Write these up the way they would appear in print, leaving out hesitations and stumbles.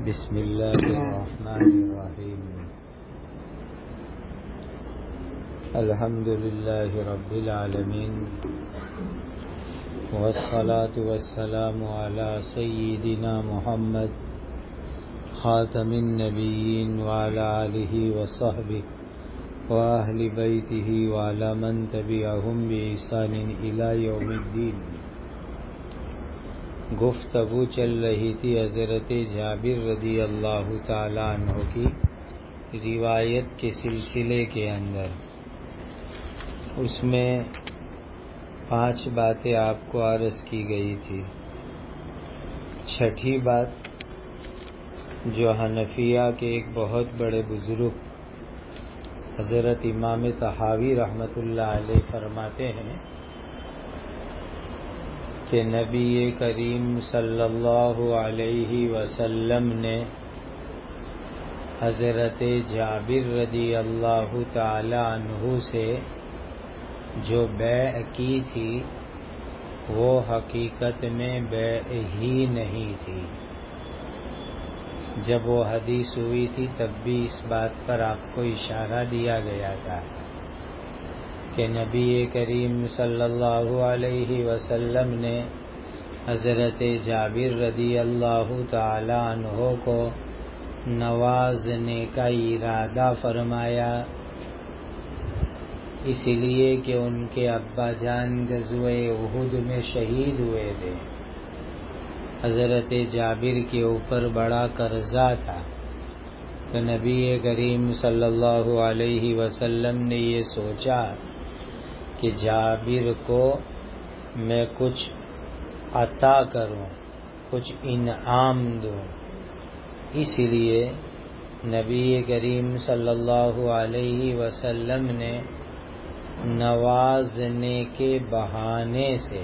بسم اللہ الرحمن الرحیم الحمد للہ رب العالمین والصلاة والسلام علی سیدنا محمد خاتم النبیین وعلی آلہ وصحبہ وأہل بیتہ وعلی من تبعہم بإحسان الی یوم الدین۔ گفتگو چل رہی تھی حضرت جابر رضی اللہ تعالی عنہ کی روایت کے سلسلے کے اندر۔ اس میں 5 باتیں آپ کو عرض کی گئی تھی۔ چھٹی بات جو حنفیہ کے ایک بہت بڑے بزرگ حضرت امام طحاوی رحمۃ اللہ علیہ فرماتے ہیں کہ نبی کریم صلی اللہ علیہ وسلم نے حضرت جابر رضی اللہ تعالی عنہ سے جو بیع کی تھی وہ حقیقت میں بیع ہی نہیں تھی۔ جب وہ حدیث ہوئی تھی تب بھی اس بات پر آپ کو اشارہ دیا گیا تھا کہ نبی کریم صلی اللہ علیہ وسلم نے حضرت جابر رضی اللہ تعالی عنہ کو نوازنے کا ارادہ فرمایا، اس لیے کہ ان کے ابا جان غزوہ احد میں شہید ہوئے تھے۔ حضرت جابر کے اوپر بڑا قرضہ تھا، تو نبی کریم صلی اللہ علیہ وسلم نے یہ سوچا کہ جابر کو میں کچھ عطا کروں، کچھ انعام دوں۔ اس لیے نبی کریم صلی اللہ علیہ وسلم نے نوازنے کے بہانے سے،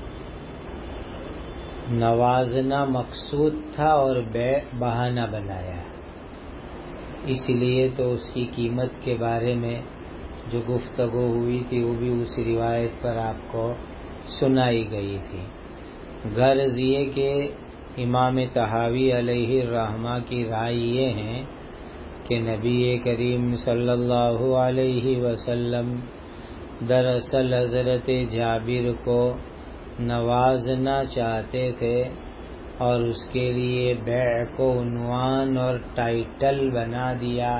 نوازنا مقصود تھا اور بیع بہانہ بنایا، اس لیے تو اس کی قیمت کے بارے میں جو گفتگو ہوئی تھی وہ بھی اس روایت پر آپ کو سنائی گئی تھی۔ غرض یہ کہ امام طحاوی علیہ الرحمہ کی رائے یہ ہے کہ نبی کریم صلی اللہ علیہ وسلم دراصل حضرت جابر کو نوازنا چاہتے تھے اور اس کے لیے بیع کو عنوان اور ٹائٹل بنا دیا۔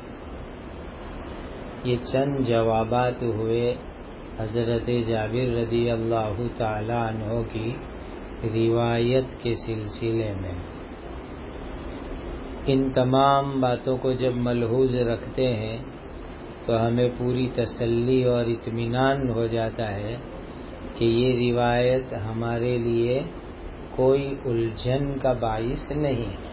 یہ چند جوابات ہوئے حضرت جابر رضی اللہ تعالی عنہ کی روایت کے سلسلے میں۔ ان تمام باتوں کو جب ملحوظ رکھتے ہیں تو ہمیں پوری تسلی اور اطمینان ہو جاتا ہے کہ یہ روایت ہمارے لیے کوئی الجھن کا باعث نہیں ہے۔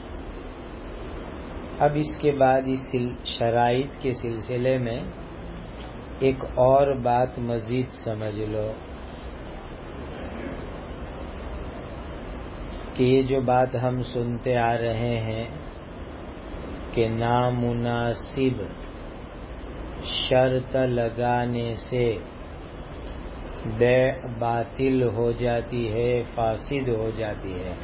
اب اس کے بعد اس شرائط کے سلسلے میں ایک اور بات مزید سمجھ لو کہ یہ جو بات ہم سنتے آ رہے ہیں کہ نامناسب شرط لگانے سے بیع باطل ہو جاتی ہے، فاسد ہو جاتی ہے۔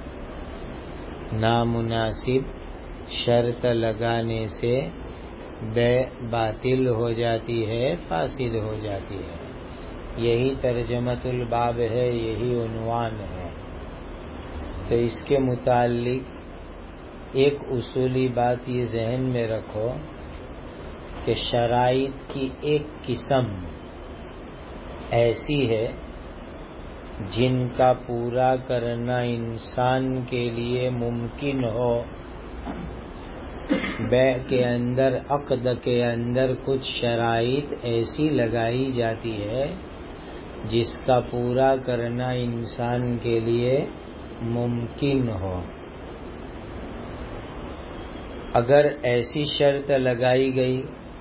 نامناسب شرط لگانے سے بیع باطل ہو جاتی ہے، فاسد ہو جاتی ہے۔ یہی ترجمۃ الباب ہے، یہی عنوان ہے۔ تو اس کے متعلق ایک اصولی بات یہ ذہن میں رکھو کہ شرائط کی ایک قسم ایسی ہے جن کا پورا کرنا انسان کے لیے ممکن ہو۔ بیع کے اندر، عقد کے اندر کچھ شرائط ایسی لگائی جاتی ہے جس کا پورا کرنا انسان کے لیے ممکن ہو۔ اگر ایسی شرط لگائی گئی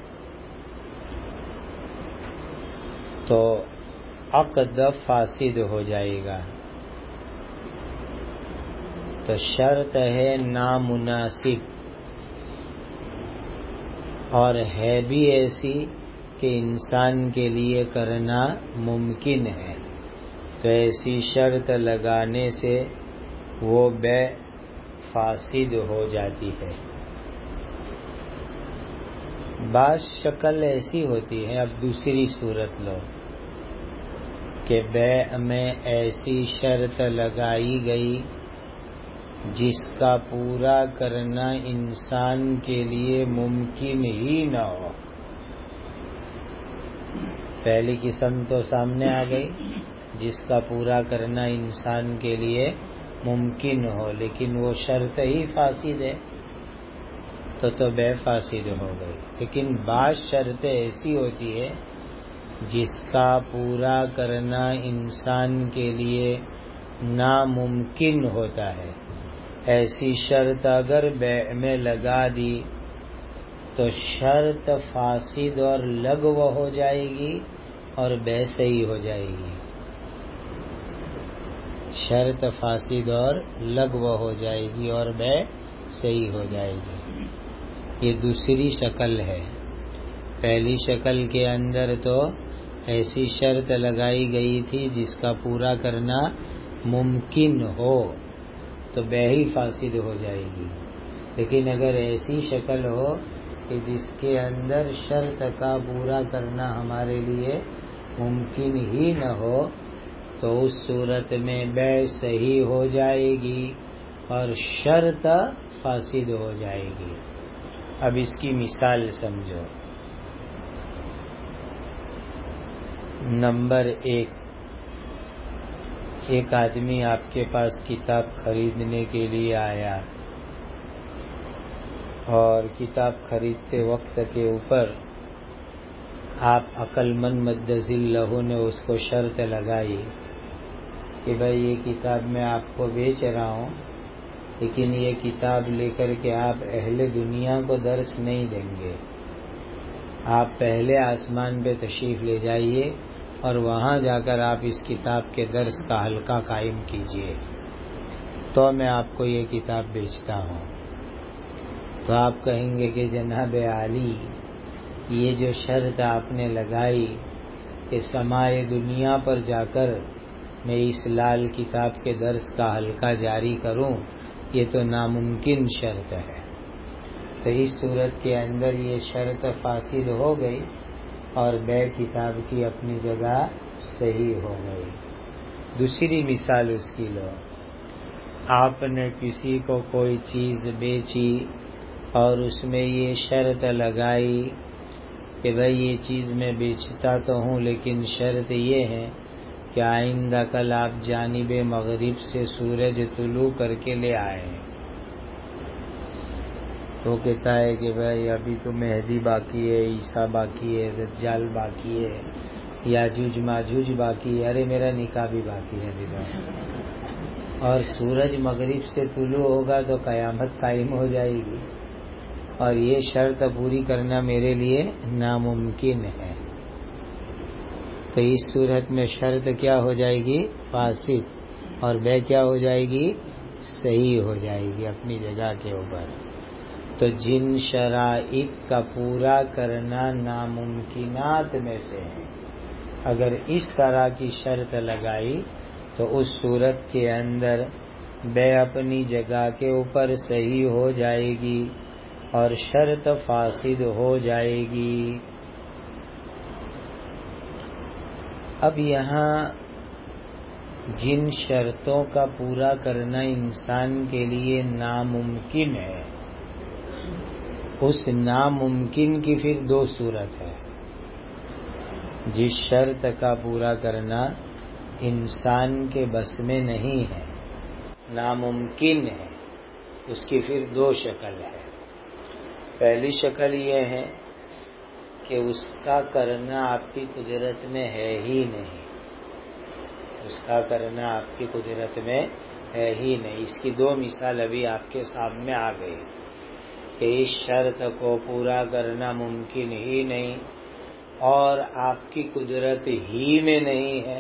تو عقد فاسد ہو جائے گا۔ تو شرط ہے نامناسب اور ہے بھی ایسی کہ انسان کے لیے کرنا ممکن ہے، تو ایسی شرط لگانے سے وہ بیع فاسد ہو جاتی ہے۔ بعض شکل ایسی ہوتی ہے، اب دوسری صورت لو کہ بیع میں ایسی شرط لگائی گئی جس کا پورا کرنا انسان کے لیے ممکن ہی نہ ہو۔ پہلی قسم تو سامنے آ گئی، جس کا پورا کرنا انسان کے لیے ممکن ہو لیکن وہ شرط ہی فاسد ہے، تو بے فاسد ہو گئی۔ لیکن بعض شرطیں ایسی ہوتی ہے جس کا پورا کرنا انسان کے لیے ناممکن ہوتا ہے، ایسی شرط اگر بیع میں لگا دی تو شرط فاسد اور لغو ہو جائے گی اور بیع صحیح ہو جائے گی۔ شرط فاسد اور لغو ہو جائے گی اور بیع صحیح ہو جائے گی۔ یہ دوسری شکل ہے۔ پہلی شکل کے اندر تو ایسی شرط لگائی گئی تھی جس کا پورا کرنا ممکن ہو تو بیع ہی فاسد ہو جائے گی، لیکن اگر ایسی شکل ہو کہ جس کے اندر شرط کا پورا کرنا ہمارے لیے ممکن ہی نہ ہو تو اس صورت میں بیع صحیح ہو جائے گی اور شرط فاسد ہو جائے گی۔ اب اس کی مثال سمجھو۔ نمبر 1، ایک آدمی آپ کے پاس کتاب خریدنے کے لیے آیا اور کتاب خریدتے وقت کے اوپر آپ عقل مند مدذل لہو نے اس کو شرط لگائی کہ بھائی یہ کتاب میں آپ کو بیچ رہا ہوں لیکن یہ کتاب لے کر کے آپ اہل دنیا کو درس نہیں دیں گے، آپ پہلے آسمان پہ تشریف لے جائیے اور وہاں جا کر آپ اس کتاب کے درس کا حلقہ قائم کیجئے تو میں آپ کو یہ کتاب بیچتا ہوں۔ تو آپ کہیں گے کہ جناب عالی، یہ جو شرط آپ نے لگائی کہ سمائے دنیا پر جا کر میں اس لال کتاب کے درس کا حلقہ جاری کروں، یہ تو ناممکن شرط ہے۔ تو اس صورت کے اندر یہ شرط فاسد ہو گئی اور بیع کتاب کی اپنی جگہ صحیح ہو گئی۔ دوسری مثال اس کی لو، آپ نے کسی کو کوئی چیز بیچی اور اس میں یہ شرط لگائی کہ بھئی یہ چیز میں بیچتا تو ہوں لیکن شرط یہ ہے کہ آئندہ کل آپ جانب مغرب سے سورج طلوع کر کے لے آئیں۔ تو کہتا ہے کہ بھائی ابھی تو مہدی باقی ہے، عیسیٰ باقی ہے، دجال باقی ہے، یاجوج ماجوج باقی ہے، ارے میرا نکاح بھی باقی ہے ابھی تو، اور سورج مغرب سے طلوع ہوگا تو قیامت قائم ہو جائے گی اور یہ شرط پوری کرنا میرے لیے ناممکن ہے۔ تو اس صورت میں شرط کیا ہو جائے گی؟ فاسد، اور بیع کیا ہو جائے گی؟ صحیح ہو جائے گی اپنی جگہ کے اوپر۔ تو جن شرائط کا پورا کرنا ناممکنات میں سے ہے، اگر اس طرح کی شرط لگائی تو اس صورت کے اندر بیع اپنی جگہ کے اوپر صحیح ہو جائے گی اور شرط فاسد ہو جائے گی۔ اب یہاں جن شرطوں کا پورا کرنا انسان کے لیے ناممکن ہے، اس ناممکن کی پھر دو صورت ہے۔ جس شرط کا پورا کرنا انسان کے بس میں نہیں ہے، ناممکن ہے، اس کی پھر دو شکل ہے۔ پہلی شکل یہ ہے کہ اس کا کرنا آپ کی قدرت میں ہے ہی نہیں، اس کا کرنا آپ کی قدرت میں ہے ہی نہیں۔ اس کی دو مثال ابھی آپ کے سامنے آ گئی کہ اس شرط کو پورا کرنا ممکن ہی نہیں اور آپ کی قدرت ہی میں نہیں ہے۔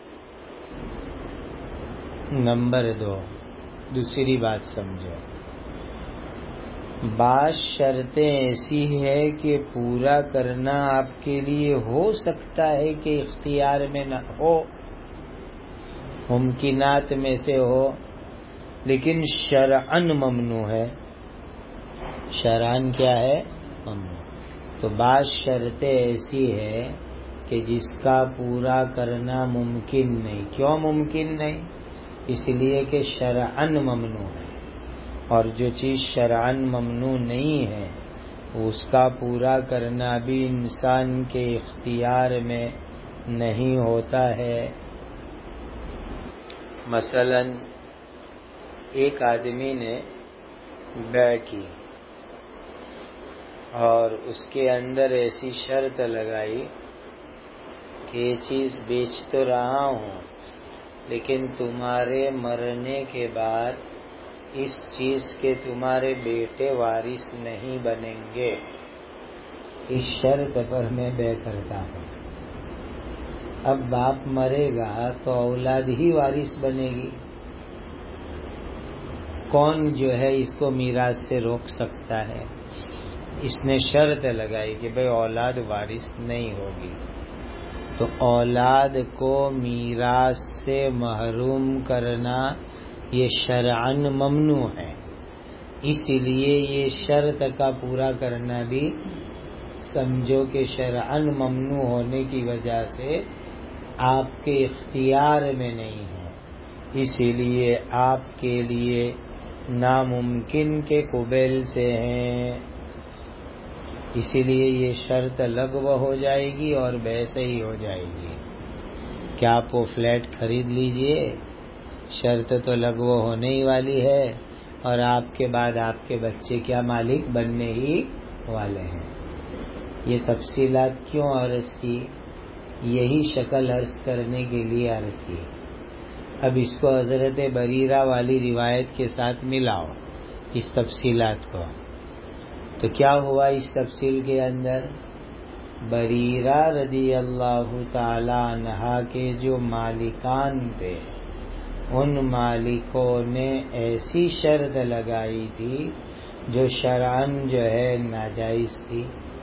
نمبر 2، دوسری بات سمجھو، بعض شرطیں ایسی ہے کہ پورا کرنا آپ کے لیے ہو سکتا ہے کہ اختیار میں نہ ہو، ممکنات میں سے ہو، لیکن شرعن ممنوع ہے. شرعن کیا ہے؟ ممنوع. تو بعض شرطیں ایسی ہے کہ جس کا پورا کرنا ممکن نہیں. کیوں ممکن نہیں؟ اس لیے کہ شرعن ممنوع ہے، اور جو چیز شرعن ممنوع نہیں ہے اس کا پورا کرنا بھی انسان کے اختیار میں نہیں ہوتا ہے. مثلا ایک آدمی نے بیع کی اور اس کے اندر ایسی شرط لگائی کہ یہ چیز بیچ تو رہا ہوں لیکن تمہارے مرنے کے بعد اس چیز کے تمہارے بیٹے وارث نہیں بنیں گے، اس شرط پر میں بیع کرتا ہوں. اب باپ مرے گا تو اولاد ہی وارث بنے گی. کون جو ہے اس کو میراث سے روک سکتا ہے؟ اس نے شرط لگائی کہ بھئی اولاد وارث نہیں ہوگی. تو اولاد کو میراث سے محروم کرنا یہ شرعن ممنوع ہے. اسی لیے یہ شرط کا پورا کرنا بھی سمجھو کہ شرعن ممنوع ہونے کی وجہ سے آپ کے اختیار میں نہیں ہے، اسی لیے آپ کے لیے ناممکن کے قبیل سے ہیں. اسی لیے یہ شرط لغو ہو جائے گی اور بیع صحیح ہو جائے گی. کیا آپ وہ فلیٹ خرید لیجئے، شرط تو لغو ہونے ہی والی ہے اور آپ کے بعد آپ کے بچے کیا مالک بننے ہی والے ہیں. یہ تفصیلات کیوں عرض کی؟ یہی شکل عرض کرنے کے لیے عرض کی. اب اس کو حضرت بریرہ والی روایت کے ساتھ ملاؤ اس تفصیلات کو. تو کیا ہوا اس تفصیل کے اندر؟ بریرہ رضی اللہ تعالی عنہ کے جو مالکان تھے ان مالکوں نے ایسی شرط لگائی تھی جو شرعاً جو ہے ناجائز تھی.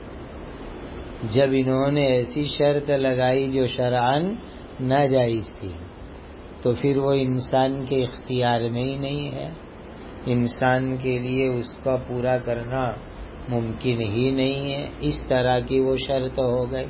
جب انہوں نے ایسی شرط لگائی جو شرعاً ناجائز تھی تو پھر وہ انسان کے اختیار میں ہی نہیں ہے. انسان کے لیے اس کا پورا کرنا ممکن ہی نہیں ہے. اس طرح کی وہ شرط ہو گئی.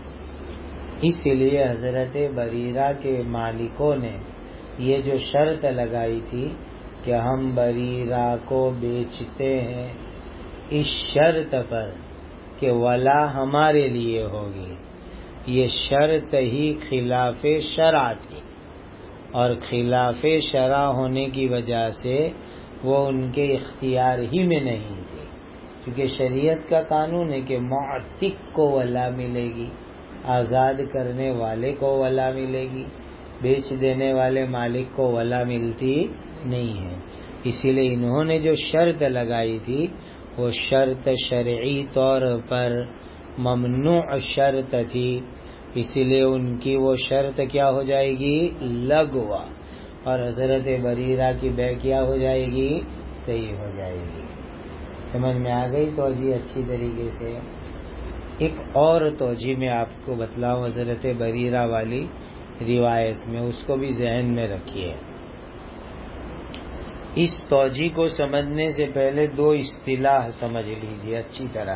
اس لیے حضرت بریرہ کے مالکوں نے یہ جو شرط لگائی تھی کہ ہم بریرہ کو بیچتے ہیں اس شرط پر کہ ولا ہمارے لیے ہوگی، یہ شرط ہی خلاف شرع تھی، اور خلاف شرع ہونے کی وجہ سے وہ ان کے اختیار ہی میں نہیں تھی. کیونکہ شریعت کا قانون ہے کہ معتق کو ولا ملے گی، آزاد کرنے والے کو ولا ملے گی، بیچ دینے والے مالک کو ولا ملتی نہیں ہے. اسی لیے انہوں نے جو شرط لگائی تھی وہ شرط شرعی طور پر ممنوع شرط تھی. اسی لیے ان کی وہ شرط کیا ہو جائے گی؟ لغو. اور حضرت بریرہ کی بیع کیا ہو جائے گی؟ صحیح ہو جائے گی. سمجھ میں آ گئی توجہ اچھی طریقے سے؟ ایک اور توجہ میں آپ کو بتلاؤں حضرت بریرہ والی روایت میں، اس کو بھی ذہن میں رکھیے. اس توجہ کو سمجھنے سے پہلے دو اصطلاح سمجھ لیجیے اچھی طرح.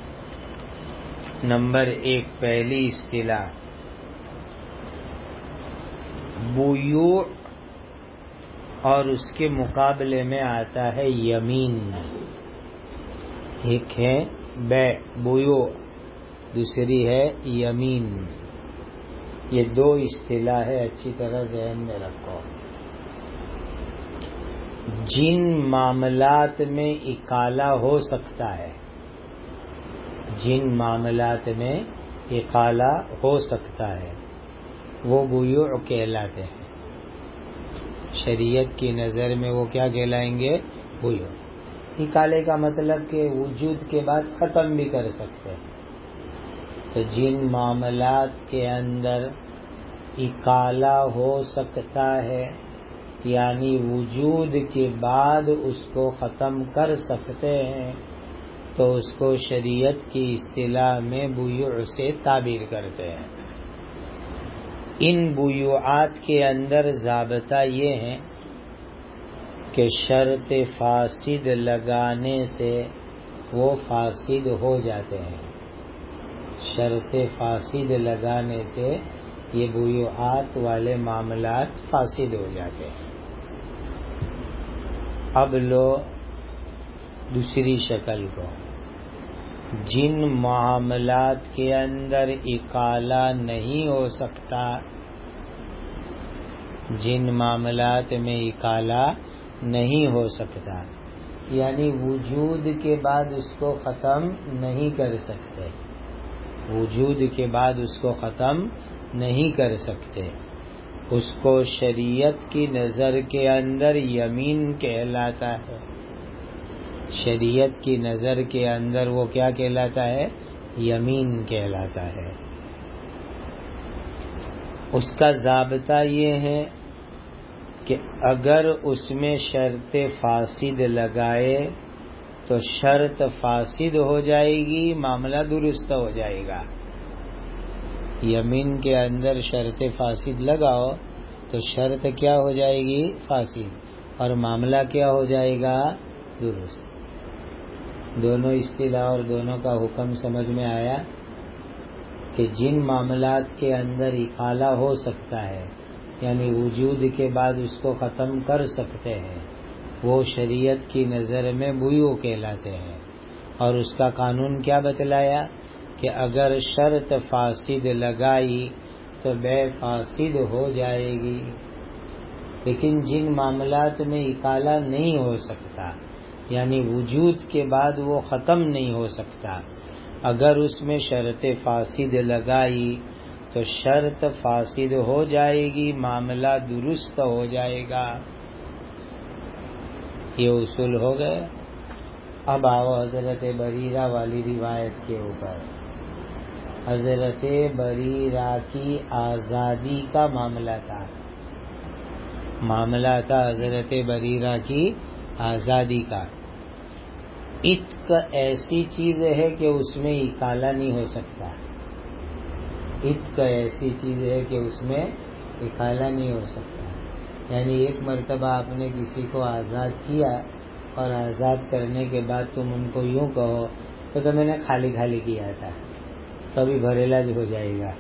نمبر ایک، پہلی اصطلاح بیوع، اور اس کے مقابلے میں آتا ہے یمین. ایک ہے بیع بیوع، دوسری ہے یمین. یہ دو اصطلاح ہے، اچھی طرح ذہن میں رکھو. جن معاملات میں اقالہ ہو سکتا ہے، جن معاملات میں اقالہ ہو سکتا ہے وہ بیوع کہلاتے ہیں. شریعت کی نظر میں وہ کیا کہلائیں گے؟ بیوع. اقالے کا مطلب کہ وجود کے بعد ختم بھی کر سکتے ہیں. تو جن معاملات کے اندر اقالہ ہو سکتا ہے یعنی وجود کے بعد اس کو ختم کر سکتے ہیں تو اس کو شریعت کی اصطلاح میں بیوع سے تعبیر کرتے ہیں. ان بیوعات کے اندر ضابطہ یہ ہے کہ شرط فاسد لگانے سے وہ فاسد ہو جاتے ہیں. شرط فاسد لگانے سے یہ بیوعات والے معاملات فاسد ہو جاتے ہیں. اب لو دوسری شکل کو. جن معاملات کے اندر اقالہ نہیں ہو سکتا، جن معاملات میں اقالہ نہیں ہو سکتا، یعنی وجود کے بعد اس کو ختم نہیں کر سکتے، وجود کے بعد اس کو ختم نہیں کر سکتے، اس کو شریعت کی نظر کے اندر یمین کہلاتا ہے. شریعت کی نظر کے اندر وہ کیا کہلاتا ہے؟ یمین کہلاتا ہے. اس کا ضابطہ یہ ہے کہ اگر اس میں شرط فاسد لگائے تو شرط فاسد ہو جائے گی، معاملہ درست ہو جائے گا. یمین کے اندر شرط فاسد لگاؤ تو شرط کیا ہو جائے گی؟ فاسد، اور معاملہ کیا ہو جائے گا؟ درست. دونوں اصطلاح اور دونوں کا حکم سمجھ میں آیا کہ جن معاملات کے اندر اقالہ ہو سکتا ہے، یعنی وجود کے بعد اس کو ختم کر سکتے ہیں، وہ شریعت کی نظر میں بیوع کہلاتے ہیں. اور اس کا قانون کیا بتلایا کہ اگر شرط فاسد لگائی تو بے فاسد ہو جائے گی. لیکن جن معاملات میں اقالہ نہیں ہو سکتا، یعنی وجود کے بعد وہ ختم نہیں ہو سکتا، اگر اس میں شرط فاسد لگائی تو شرط فاسد ہو جائے گی، معاملہ درست ہو جائے گا. یہ اصول ہو گئے. اب آؤ حضرت بریرہ والی روایت کے اوپر. حضرت بریرہ کی آزادی کا معاملہ تھا. معاملہ تھا حضرت بریرہ کی آزادی کا. عتق ایسی چیز ہے کہ اس میں اقالہ نہیں ہو سکتا. عتق ایسی چیز ہے کہ اس میں اقالہ نہیں ہو سکتا. یعنی ایک مرتبہ آپ نے کسی کو آزاد کیا اور آزاد کرنے کے بعد تم ان کو یوں کہو تو میں نے خالی خالی کیا تھا، تو ابھی بھریلا ہو جائے گا.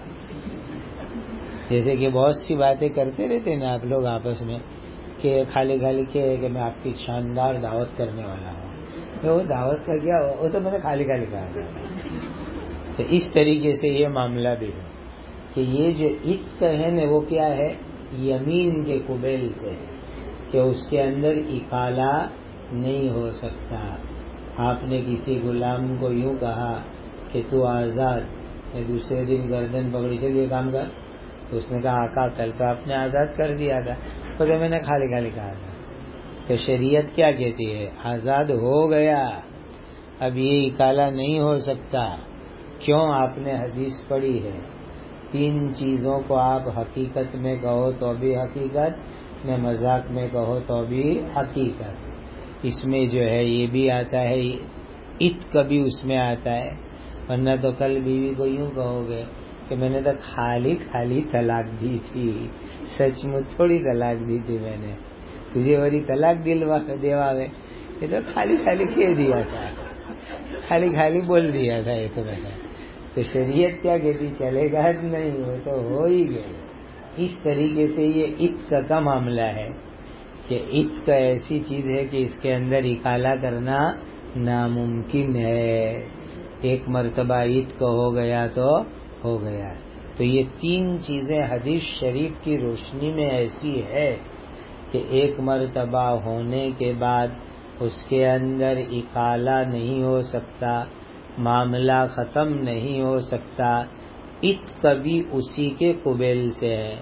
جیسے کہ بہت سی باتیں کرتے رہتے ہیں نا آپ لوگ آپس میں کہ خالی خالی کیا ہے کہ میں آپ کی شاندار دعوت کرنے والا ہوں. وہ دعوت کا کیا ہو، وہ تو میں نے خالی خالی کہا تھا. تو اس طریقے سے یہ معاملہ بھی ہے کہ یہ جو عتق ہے نا وہ کیا ہے؟ یمین کے قبیل سے ہے کہ اس کے اندر اقالہ نہیں ہو سکتا. آپ نے کسی غلام کو یوں کہا کہ تو آزاد، دوسرے دن گردن پکڑی چل یہ کام کر، تو اس نے کہا آقا کل تو آپ نے آزاد کر دیا تھا، تو میں نے خالی خالی کہا تھا. تو شریعت کیا کہتی ہے؟ آزاد ہو گیا، اب یہ اقالہ نہیں ہو سکتا. کیوں؟ آپ نے حدیث پڑھی ہے 3 چیزوں کو آپ حقیقت میں کہو تو بھی حقیقت، نہ مذاق میں کہو تو بھی حقیقت. اس میں جو ہے یہ بھی آتا ہے، عتق بھی اس میں آتا ہے. ورنہ تو کل بیوی کو یوں کہو گے کہ میں نے تو خالی خالی طلاق دی تھی، سچ میں تھوڑی طلاق دی تھی میں نے، تجھے بڑی طلاق دیوا گئے، یہ تو خالی خالی کہہ دیا تھا، خالی خالی بول دیا تھا یہ تو میں نے. تو شریعت کیا کہتی؟ چلے گا نہیں، وہ تو ہو ہی گئے. اس طریقے سے یہ عتق کا معاملہ ہے کہ عتق ایسی چیز ہے کہ اس کے اندر اقالہ کرنا ناممکن ہے. ایک مرتبہ عتق ہو گیا تو ہو گیا. تو یہ 3 چیزیں حدیث شریف کی روشنی میں ایسی ہے کہ ایک مرتبہ ہونے کے بعد اس کے اندر اقالہ نہیں ہو سکتا، معاملہ ختم نہیں ہو سکتا. عتق بھی اسی کے قبیل سے ہے.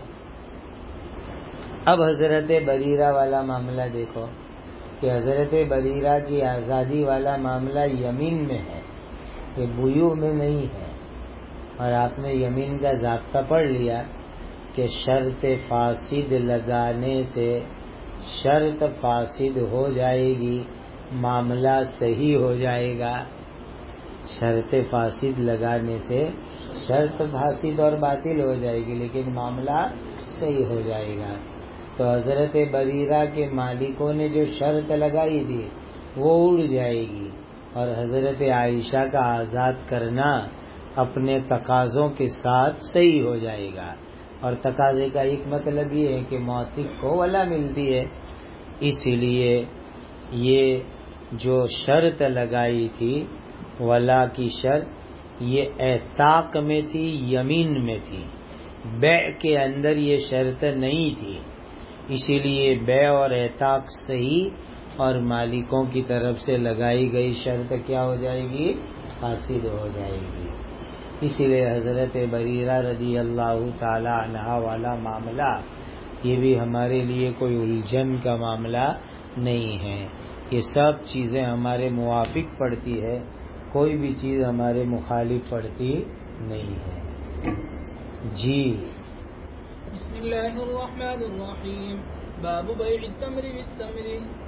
اب حضرت بریرہ والا معاملہ دیکھو کہ حضرت بریرہ کی آزادی والا معاملہ یمین میں ہے، یہ بیوع میں نہیں ہے. اور آپ نے یمین کا ضابطہ پڑھ لیا کہ شرط فاسد لگانے سے شرط فاسد ہو جائے گی، معاملہ صحیح ہو جائے گا. شرط فاسد لگانے سے شرط فاسد اور باطل ہو جائے گی لیکن معاملہ صحیح ہو جائے گا. تو حضرت بریرہ کے مالکوں نے جو شرط لگائی تھی وہ اڑ جائے گی، اور حضرت عائشہ کا آزاد کرنا اپنے تقاضوں کے ساتھ صحیح ہو جائے گا۔ اور تقاضے کا ایک مطلب یہ ہے کہ معتق کو ولا ملتی ہے، اس لیے یہ جو شرط لگائی تھی ولا کی شرط یہ اعتاق میں تھی، یمین میں تھی، بیع کے اندر یہ شرط نہیں تھی، اسی لیے بیع اور اعتاق صحیح اور مالکوں کی طرف سے لگائی گئی شرط کیا ہو جائے گی؟ فاسد ہو جائے گی۔ اسی لیے حضرت بریرہ رضی اللہ تعالی عنہ والا معاملہ یہ بھی ہمارے لیے کوئی الجھن کا معاملہ نہیں ہے، یہ سب چیزیں ہمارے موافق پڑتی ہے، کوئی بھی چیز ہمارے مخالف پڑتی نہیں ہے۔ جی بسم اللہ الرحمن الرحیم، باب بیع التمر بالتمر۔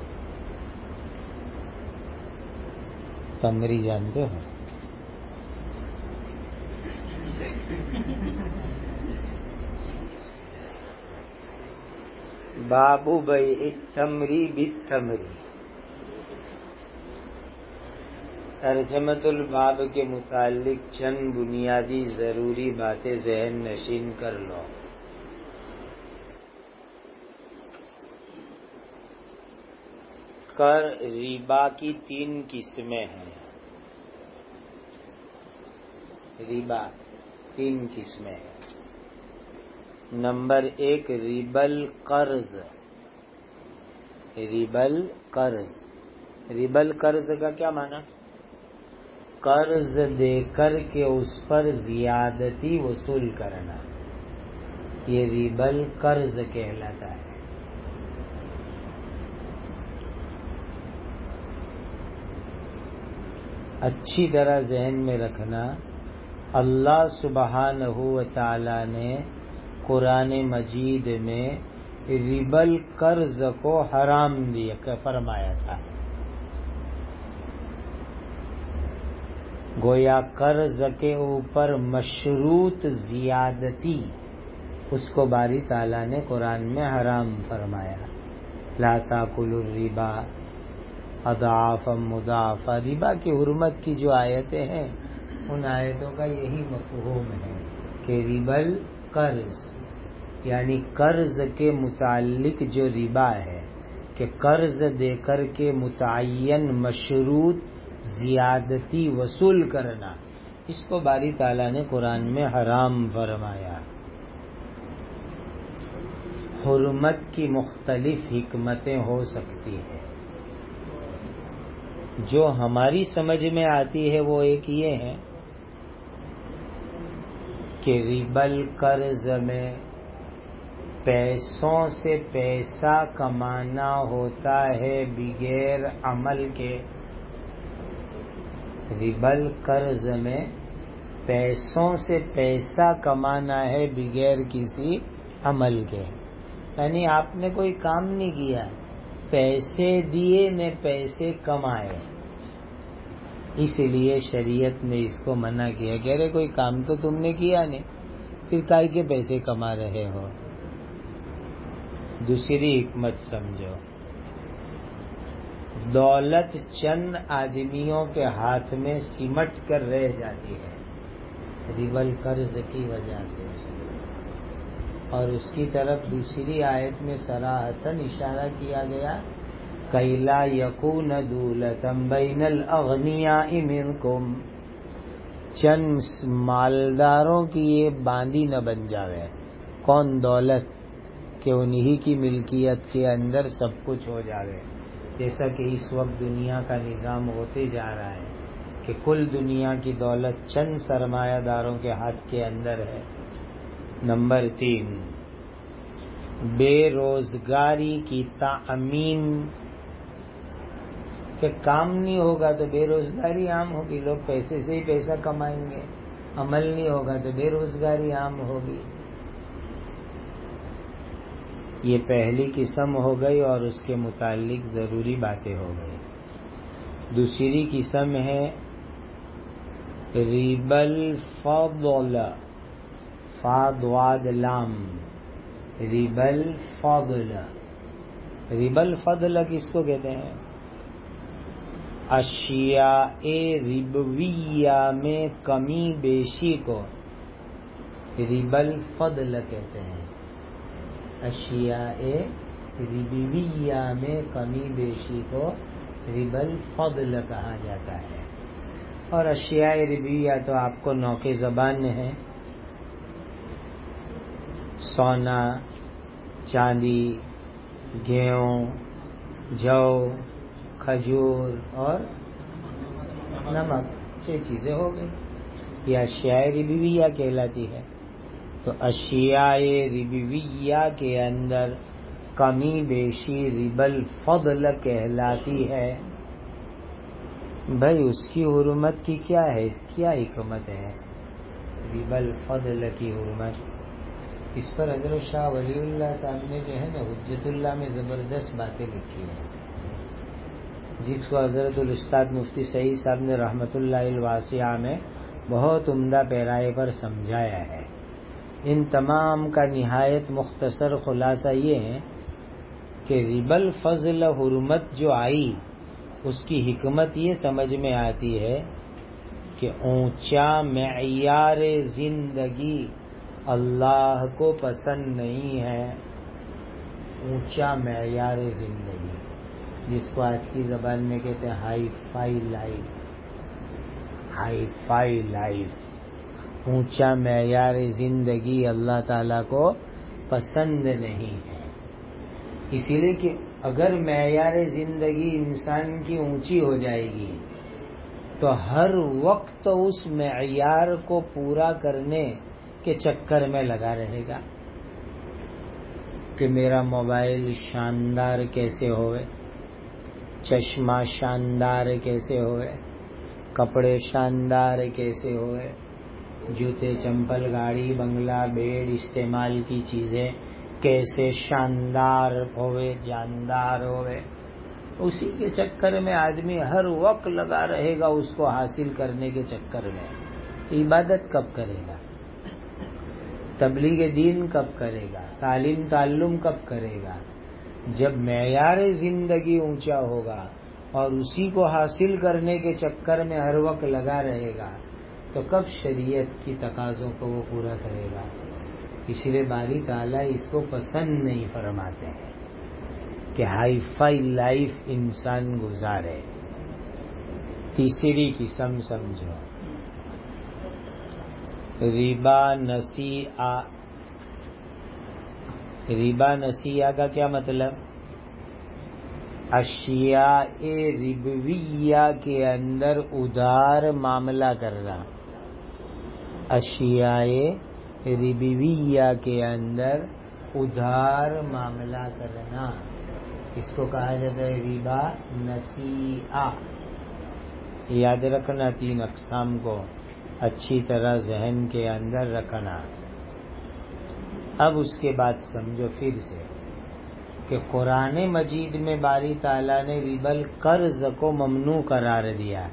تمری جانتے ہو؟ باب بیع التمر بالتمر۔ ترجمۃ الباب کے متعلق چند بنیادی ضروری باتیں ذہن نشین کر لو۔ ربا کی 3 قسمیں ہیں۔ ربا 3 قسمیں ہیں۔ نمبر 1 ربل قرض۔ ربل قرض، ربل قرض کا کیا معنی؟ قرض دے کر کے اس پر زیادتی وصول کرنا، یہ ربل قرض کہلاتا ہے۔ اچھی طرح ذہن میں رکھنا، اللہ سبحانہ و تعالی نے قرآن مجید میں ربل قرض کو حرام دیا فرمایا تھا۔ گویا قرض کے اوپر مشروط زیادتی اس کو باری تعالیٰ نے قرآن میں حرام فرمایا۔ لا تاکلوا الربا اضعافا مضاعفا، ربا کی حرمت کی جو آیتیں ہیں ان آیتوں کا یہی مفہوم ہے کہ ربل قرض یعنی قرض کے متعلق جو ربا ہے کہ قرض دے کر کے متعین مشروط زیادتی وصول کرنا، اس کو باری تعالیٰ نے قرآن میں حرام فرمایا۔ حرمت کی مختلف حکمتیں ہو سکتی ہیں، جو ہماری سمجھ میں آتی ہے وہ ایک یہ ہے کہ ربل قرض میں پیسوں سے پیسہ کمانا ہوتا ہے بغیر عمل کے۔ ربل قرض میں پیسوں سے پیسہ کمانا ہے بغیر کسی عمل کے، یعنی آپ نے کوئی کام نہیں کیا، پیسے دیے نے پیسے کمائے، اس لیے شریعت نے اس کو منع کیا کہ ارے کوئی کام تو تم نے کیا نہیں، پھر کائی کے پیسے کما رہے ہو۔ دوسری حکمت سمجھو، دولت چند آدمیوں کے ہاتھ میں سمٹ کر رہ جاتی ہے ربل قرض کی وجہ سے، اور اس کی طرف دوسری آیت میں صراحتاً اشارہ کیا گیا کَإْ لَا يَكُونَ دُولَةً بَيْنَ الْأَغْنِيَاءِ مِنْكُمْ، چند مالداروں کی یہ باندھی نہ بن جاوے۔ کون؟ دولت، کہ انہی کی ملکیت کے اندر سب کچھ ہو جاوے، جیسا کہ اس وقت دنیا کا نظام ہوتے جا رہا ہے کہ کل دنیا کی دولت چند سرمایہ داروں کے ہاتھ کے اندر ہے۔ نمبر 3 بے روزگاری کی تعمیم، کہ کام نہیں ہوگا تو بے روزگاری عام ہوگی، لوگ پیسے سے ہی پیسہ کمائیں گے، عمل نہیں ہوگا تو بے روزگاری عام ہوگی۔ یہ پہلی قسم ہو گئی اور اس کے متعلق ضروری باتیں ہو گئی۔ دوسری قسم ہے ربل فضل، فا ضاد لام، ربا الفضل. ربا الفضل کس کو کہتے ہیں؟ اشیاء ربویہ میں کمی بیشی کو ربا الفضل کہتے ہیں. اشیاء ربویہ میں کمی بیشی کو ربا الفضل کہا جاتا ہے. اور اشیاء ربویہ تو آپ کو نوک زبان میں ہے. سونا، چاندی، گیہوں، جو، کھجور اور نمک، 6 چیزیں ہو گئی. یہ اشیاء ربویہ کہلاتی ہے. تو اشیاء ربویہ کے اندر کمی بیشی ربا الفضل کہلاتی ہے. بھائی اس کی حرمت کی کیا ہے، کیا حکمت ہے ربا الفضل کی حرمت؟ اس پر حضرت شاہ ولی اللہ صاحب نے جو ہے نا حجت اللہ میں زبردست باتیں لکھی ہیں، جس کو حضرت الاستاد مفتی سعید صاحب نے رحمت اللہ الواسعہ میں بہت عمدہ پیرائے پر سمجھایا ہے. ان تمام کا نہایت مختصر خلاصہ یہ ہے کہ ربا الفضل حرمت جو آئی اس کی حکمت یہ سمجھ میں آتی ہے کہ اونچا معیار زندگی اللہ کو پسند نہیں ہے. اونچا معیار زندگی جس کو آج کی زبان میں کہتے ہیں hi fi life. Hi fi life, اونچا معیار زندگی اللہ تعالیٰ کو پسند نہیں ہے. اسی لیے کہ اگر معیار زندگی انسان کی اونچی ہو جائے گی تو ہر وقت اس معیار کو پورا کرنے کے چکر میں لگا رہے گا کہ میرا موبائل شاندار کیسے ہوئے، چشمہ شاندار کیسے ہوئے، کپڑے شاندار کیسے ہوئے، جوتے چمپل گاڑی بنگلہ بیڈ استعمال کی چیزیں کیسے شاندار ہوئے، جاندار ہوئے. اسی کے چکر میں آدمی ہر وقت لگا رہے گا اس کو حاصل کرنے کے چکر میں. عبادت کب کرے گا؟ تبلیغ دین کب کرے گا؟ تعلیم تعلم کب کرے گا؟ جب معیار زندگی اونچا ہوگا اور اسی کو حاصل کرنے کے چکر میں ہر وقت لگا رہے گا تو کب شریعت کی تقاضوں کو وہ پورا کرے گا؟ اس لیے باری تعالیٰ اس کو پسند نہیں فرماتے ہیں کہ ہائی فائی لائف انسان گزارے. تیسری قسم سمجھو، ربا نسیئہ. ربا نسیئہ کا کیا مطلب؟ اشیاء ربویہ کے اندر ادھار معاملہ کرنا. اشیاء ربویہ کے اندر ادھار معاملہ کرنا، اس کو کہا جاتا ہے ربا نسیئہ. یاد رکھنا 3 اقسام کو اچھی طرح ذہن کے اندر رکھنا. اب اس کے بعد سمجھو پھر سے کہ قرآن مجید میں باری تعالیٰ نے ربا القرض کو ممنوع قرار دیا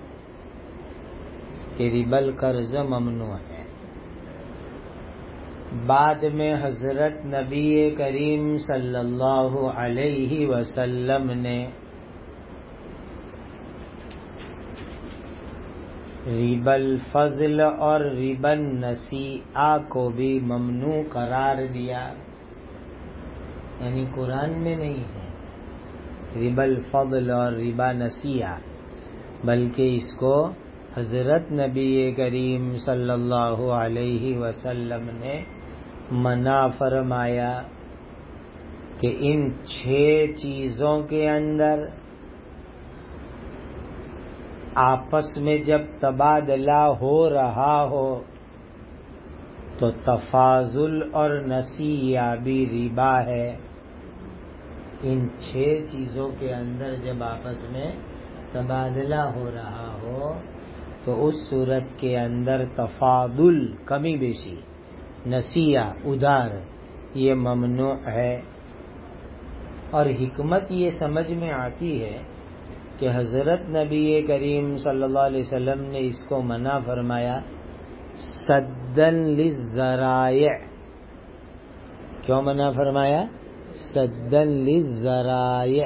کہ ربا القرض ممنوع ہے. بعد میں حضرت نبی کریم صلی اللہ علیہ وسلم نے ربا الفضل اور ربا النسیئہ کو بھی ممنوع قرار دیا. یعنی قرآن میں نہیں ہے ربا الفضل اور ربا نسیئہ، بلکہ اس کو حضرت نبی کریم صلی اللہ علیہ وسلم نے منع فرمایا کہ ان 6 چیزوں کے اندر آپس میں جب تبادلہ ہو رہا ہو تو تفاضل اور نسیئہ بھی ربا ہے. ان 6 چیزوں کے اندر جب آپس میں تبادلہ ہو رہا ہو تو اس صورت کے اندر تفاضل کمی بیشی، نسیہ ادھار، یہ ممنوع ہے. اور حکمت یہ سمجھ میں آتی ہے کہ حضرت نبی کریم صلی اللہ علیہ وسلم نے اس کو منع فرمایا سدًا للذرائع، کیوں منع فرمایا؟ سدًا للذرائع،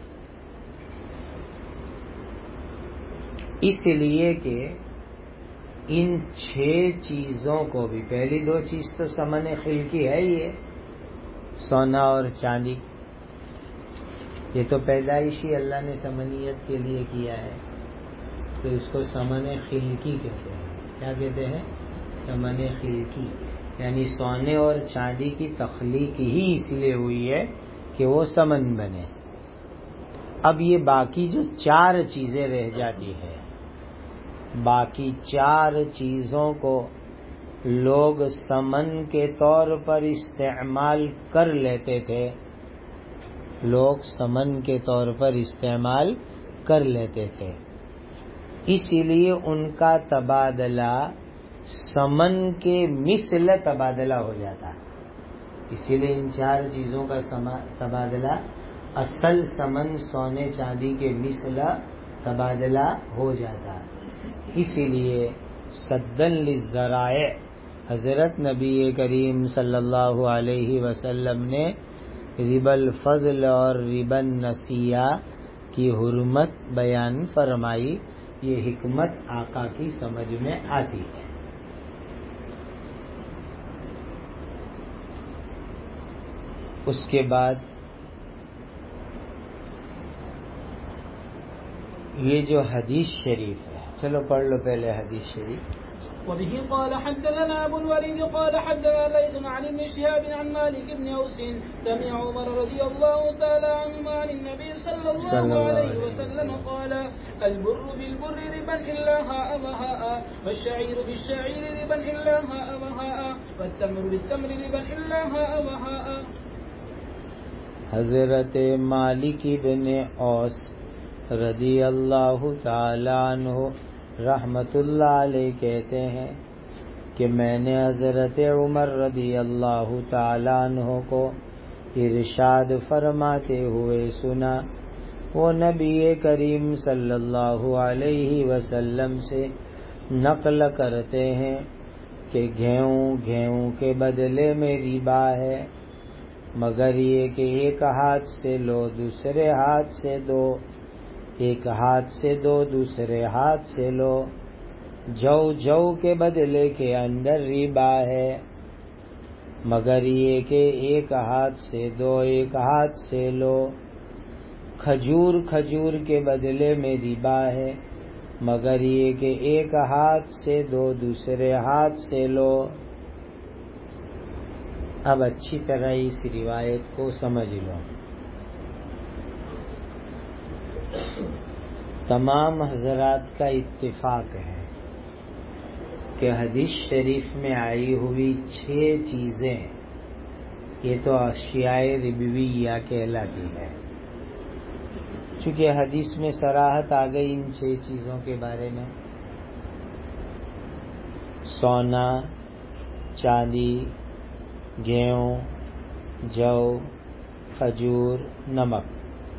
اس لیے کہ ان 6 چیزوں کو بھی، پہلی 2 چیز تو ثمن خلقی ہے، یہ سونا اور چاندی، یہ تو پیدائشی اللہ نے ثمنیت کے لیے کیا ہے، تو اس کو ثمن خلقی کہتے ہیں۔ کیا کہتے ہیں؟ ثمن خلقی، یعنی سونے اور چاندی کی تخلیق ہی اس لیے ہوئی ہے کہ وہ ثمن بنے۔ اب یہ باقی جو 4 چیزیں رہ جاتی ہے، باقی 4 چیزوں کو لوگ ثمن کے طور پر استعمال کر لیتے تھے، لوگ ثمن کے طور پر استعمال کر لیتے تھے، اسی لیے ان کا تبادلہ ثمن کے مثل تبادلہ ہو جاتا، اسی لیے ان 4 چیزوں کا تبادلہ اصل ثمن سونے چاندی کے مثل تبادلہ ہو جاتا، اسی لیے سدًا للذرائع حضرت نبی کریم صلی اللہ علیہ وسلم نے ربا الفضل اور ربا النسیہ کی حرمت بیان فرمائی۔ یہ حکمت آقا کی سمجھ میں آتی ہے۔ اس کے بعد یہ جو حدیث شریف ہے، چلو پڑھ لو پہلے حدیث شریف۔ وبه قال حدثنا أبو الوليد قال حدثنا ليث عن ابن شهاب عن مالك بن أوس سمع عمر رضي الله تعالى عنهما عن النبي صلى الله عليه وسلم قال البر بالبر ربا إلا هاء وهاء والشعير بالشعير ربا إلا هاء وهاء والتمر بالتمر ربا إلا هاء وهاء۔ حضرت مالک بن اوس رضی اللہ تعالی عنہ رحمت اللہ علیہ کہتے ہیں کہ میں نے حضرت عمر رضی اللہ تعالی عنہ کو ارشاد فرماتے ہوئے سنا، وہ نبی کریم صلی اللہ علیہ وسلم سے نقل کرتے ہیں کہ گھیہوں کے بدلے میں ربا ہے، مگر یہ کہ ایک ہاتھ سے لو دوسرے ہاتھ سے دو، ایک ہاتھ سے دو دوسرے ہاتھ سے لو، جو کے بدلے کے اندر ربا ہے، مگر یہ کہ ایک ہاتھ سے دو ایک ہاتھ سے لو، کھجور کے بدلے میں ربا ہے، مگر یہ کہ ایک ہاتھ سے دو دوسرے ہاتھ سے لو۔ اب اچھی طرح اس روایت کو سمجھ لو۔ تمام حضرات کا اتفاق ہے کہ حدیث شریف میں آئی ہوئی 6 چیزیں یہ تو اشیاء ربویہ کہلاتی ہے، چونکہ حدیث میں صراحت آ گئی ان 6 چیزوں کے بارے میں، سونا، چاندی، گیہوں، جو، کھجور، نمک،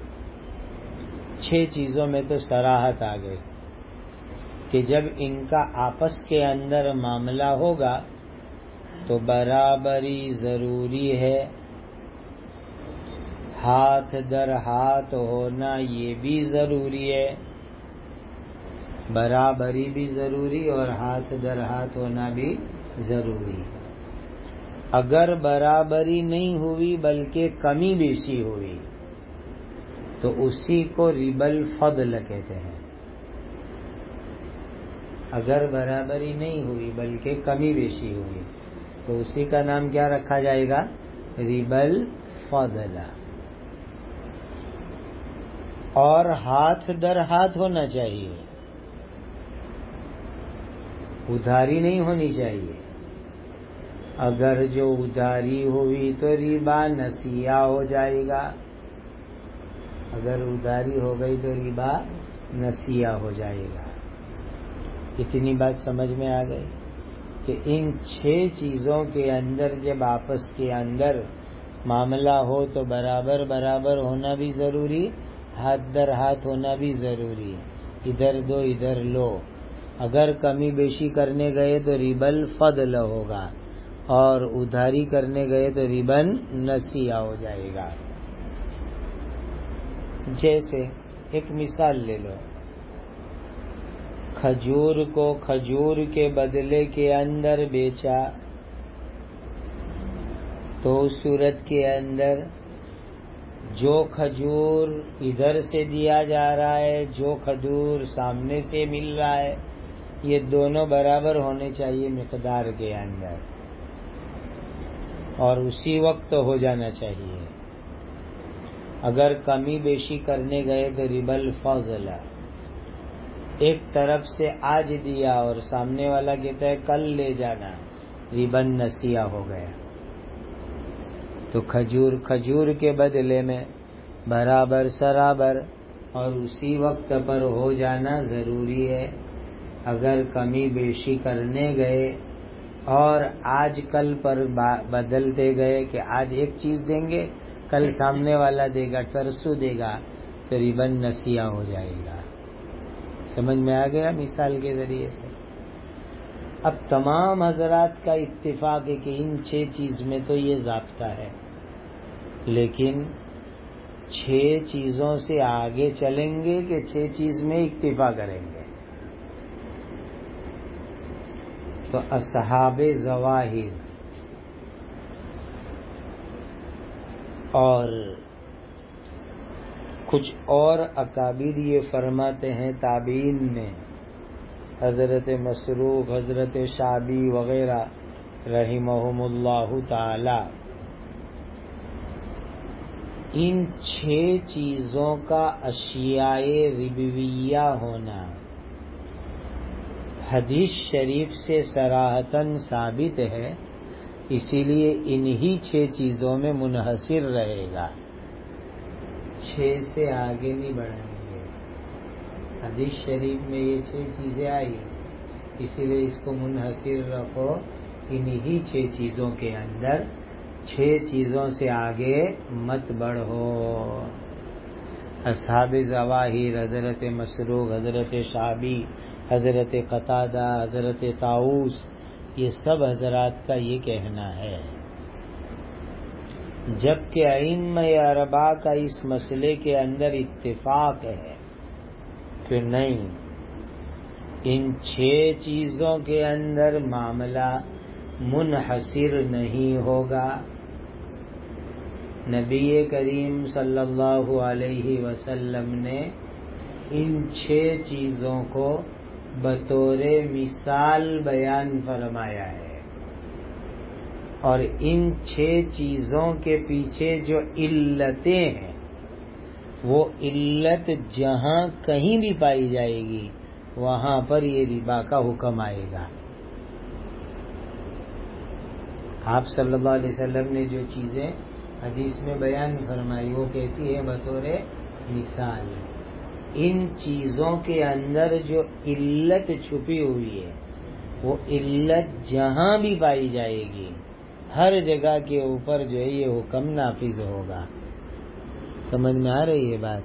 6 چیزوں میں تو صراحت آ گئی کہ جب ان کا آپس کے اندر معاملہ ہوگا تو برابری ضروری ہے، ہاتھ در ہاتھ ہونا یہ بھی ضروری ہے، برابری بھی ضروری اور ہاتھ در ہاتھ ہونا بھی ضروری۔ اگر برابری نہیں ہوئی بلکہ کمی بیشی ہوئی تو اسی کو ربا الفضل کہتے ہیں۔ اگر برابری نہیں ہوئی بلکہ کمی بیشی ہوئی تو اسی کا نام کیا رکھا جائے گا؟ ربا الفضل۔ اور ہاتھ در ہاتھ ہونا چاہیے، ادھاری نہیں ہونی چاہیے۔ اگر جو ادھاری ہوئی تو ربا نسیہ ہو جائے گا، اگر ادھاری ہو گئی تو ربا نسیہ ہو جائے گا۔ اتنی بات سمجھ میں آ گئی کہ ان 6 چیزوں کے اندر جب آپس کے اندر معاملہ ہو تو برابر ہونا بھی ضروری، ہاتھ در ہاتھ ہونا بھی ضروری، ادھر دو ادھر لو۔ اگر کمی بیشی کرنے گئے تو ربا الفضل ہوگا، اور ادھاری کرنے گئے تو ربن نسیہ ہو جائے گا. جیسے ایک مثال لے لو، کھجور کو کھجور کے بدلے کے اندر بیچا تو اس صورت کے اندر جو کھجور ادھر سے دیا جا رہا ہے، جو کھجور سامنے سے مل رہا ہے، یہ دونوں برابر ہونے چاہیے مقدار کے اندر، اور اسی وقت ہو جانا چاہیے. اگر کمی بیشی کرنے گئے تو ربا الفضل، ایک طرف سے آج دیا اور سامنے والا کہتا ہے کل لے جانا، ربا نسیہ ہو گیا. تو کھجور کے بدلے میں برابر سرابر اور اسی وقت پر ہو جانا ضروری ہے. اگر کمی بیشی کرنے گئے اور آج کل پر بدلتے گئے کہ آج ایک چیز دیں گے کل سامنے والا دے گا، ترسو دے گا، تو ربا نسیہ ہو جائے گا. سمجھ میں آ گیا مثال کے ذریعے سے؟ اب تمام حضرات کا اتفاق ہے کہ ان 6 چیز میں تو یہ ضابطہ ہے، لیکن 6 چیزوں سے آگے چلیں گے کہ 6 چیز میں اکتفا کریں گے. تو اصحاب ظواہر اور کچھ اور اکابر یہ فرماتے ہیں تابعین میں، حضرت مسروق، حضرت شعبی وغیرہ رحمہم اللہ تعالی، ان 6 چیزوں کا اشیاء ربویہ ہونا حدیث شریف سے صراحتاً ثابت ہے، اسی لیے انہی 6 چیزوں میں منحصر رہے گا. 6 سے آگے نہیں بڑھیں گے. حدیث شریف میں یہ 6 چیزیں آئی، اسی لیے اس کو منحصر رکھو انہی 6 چیزوں کے اندر. 6 چیزوں سے آگے مت بڑھو. اصحاب ظواہر، حضرت مسروق، حضرت شعبی، حضرت قتادہ، حضرت طاؤس، یہ سب حضرات کا یہ کہنا ہے. جبکہ ائمہ اربعہ کا اس مسئلے کے اندر اتفاق ہے کہ نہیں، ان 6 چیزوں کے اندر معاملہ منحصر نہیں ہوگا. نبی کریم صلی اللہ علیہ وسلم نے ان 6 چیزوں کو بطور مثال بیان فرمایا ہے، اور ان 6 چیزوں کے پیچھے جو علتیں ہیں وہ علت جہاں کہیں بھی پائی جائے گی وہاں پر یہ ربا کا حکم آئے گا. آپ صلی اللہ علیہ وسلم نے جو چیزیں حدیث میں بیان فرمائی وہ کیسی ہے؟ بطور مثال. ان چیزوں کے اندر جو علت چھپی ہوئی ہے وہ علت جہاں بھی پائی جائے گی ہر جگہ کے اوپر جو ہے یہ حکم نافذ ہوگا. سمجھ میں آ رہی ہے بات؟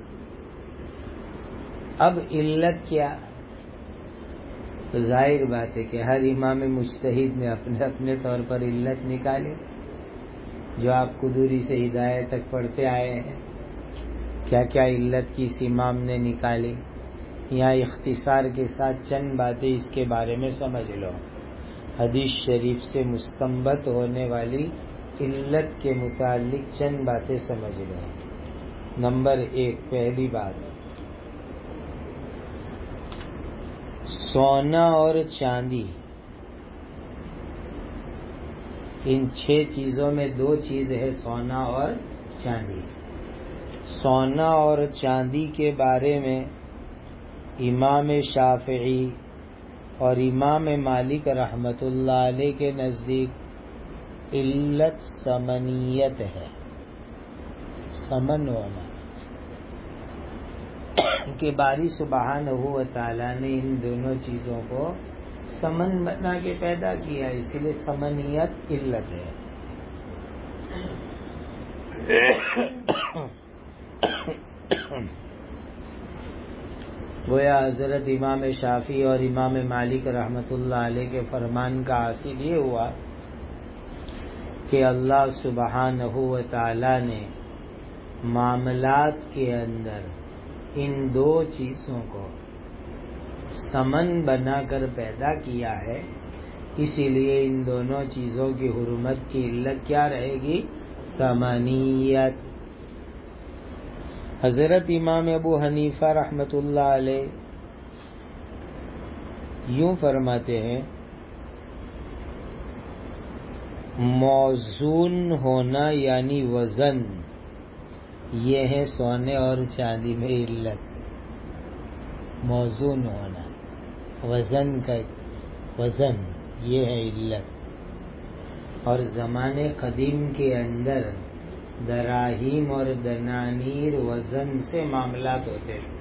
اب علت کیا؟ تو ظاہر بات ہے کہ ہر امام مجتہد نے اپنے اپنے طور پر علت نکالی، جو آپ قدوری سے ہدایت تک پڑھتے آئے ہیں. کیا کیا علت کی اس امام نے نکالی؟ یہاں اختصار کے ساتھ چند باتیں اس کے بارے میں سمجھ لو. حدیث شریف سے مستنبط ہونے والی علت کے متعلق چند باتیں سمجھ لو. نمبر 1، پہلی بات، سونا اور چاندی. ان 6 چیزوں میں 2 چیز ہے، سونا اور چاندی. سونا اور چاندی کے بارے میں امام شافعی اور امام مالک رحمت اللہ علیہ کے نزدیک علت ثمنیت ہے، ثمن ہونا، کہ باری سبحانہ و تعالی نے ان دونوں چیزوں کو ثمن بنا کے پیدا کیا، اس لیے ثمنیت علت ہے. گویا حضرت امام شافعی اور امام مالک رحمت اللہ علیہ کے فرمان کا حاصل یہ ہوا کہ اللہ سبحانہ و تعالی نے معاملات کے اندر ان دو چیزوں کو سمن بنا کر پیدا کیا ہے، اسی لیے ان دونوں چیزوں کی حرمت کی علت کیا رہے گی؟ سمنیت۔ حضرت امام ابو حنیفہ رحمۃ اللہ علیہ یوں فرماتے ہیں، موزون ہونا یعنی وزن، یہ ہے سونے اور چاندی میں علت۔ موزون ہونا، وزن کا وزن، یہ ہے علت۔ اور زمانے قدیم کے اندر دراہیم اور دنانیر وزن سے معاملات ہوتے تھے،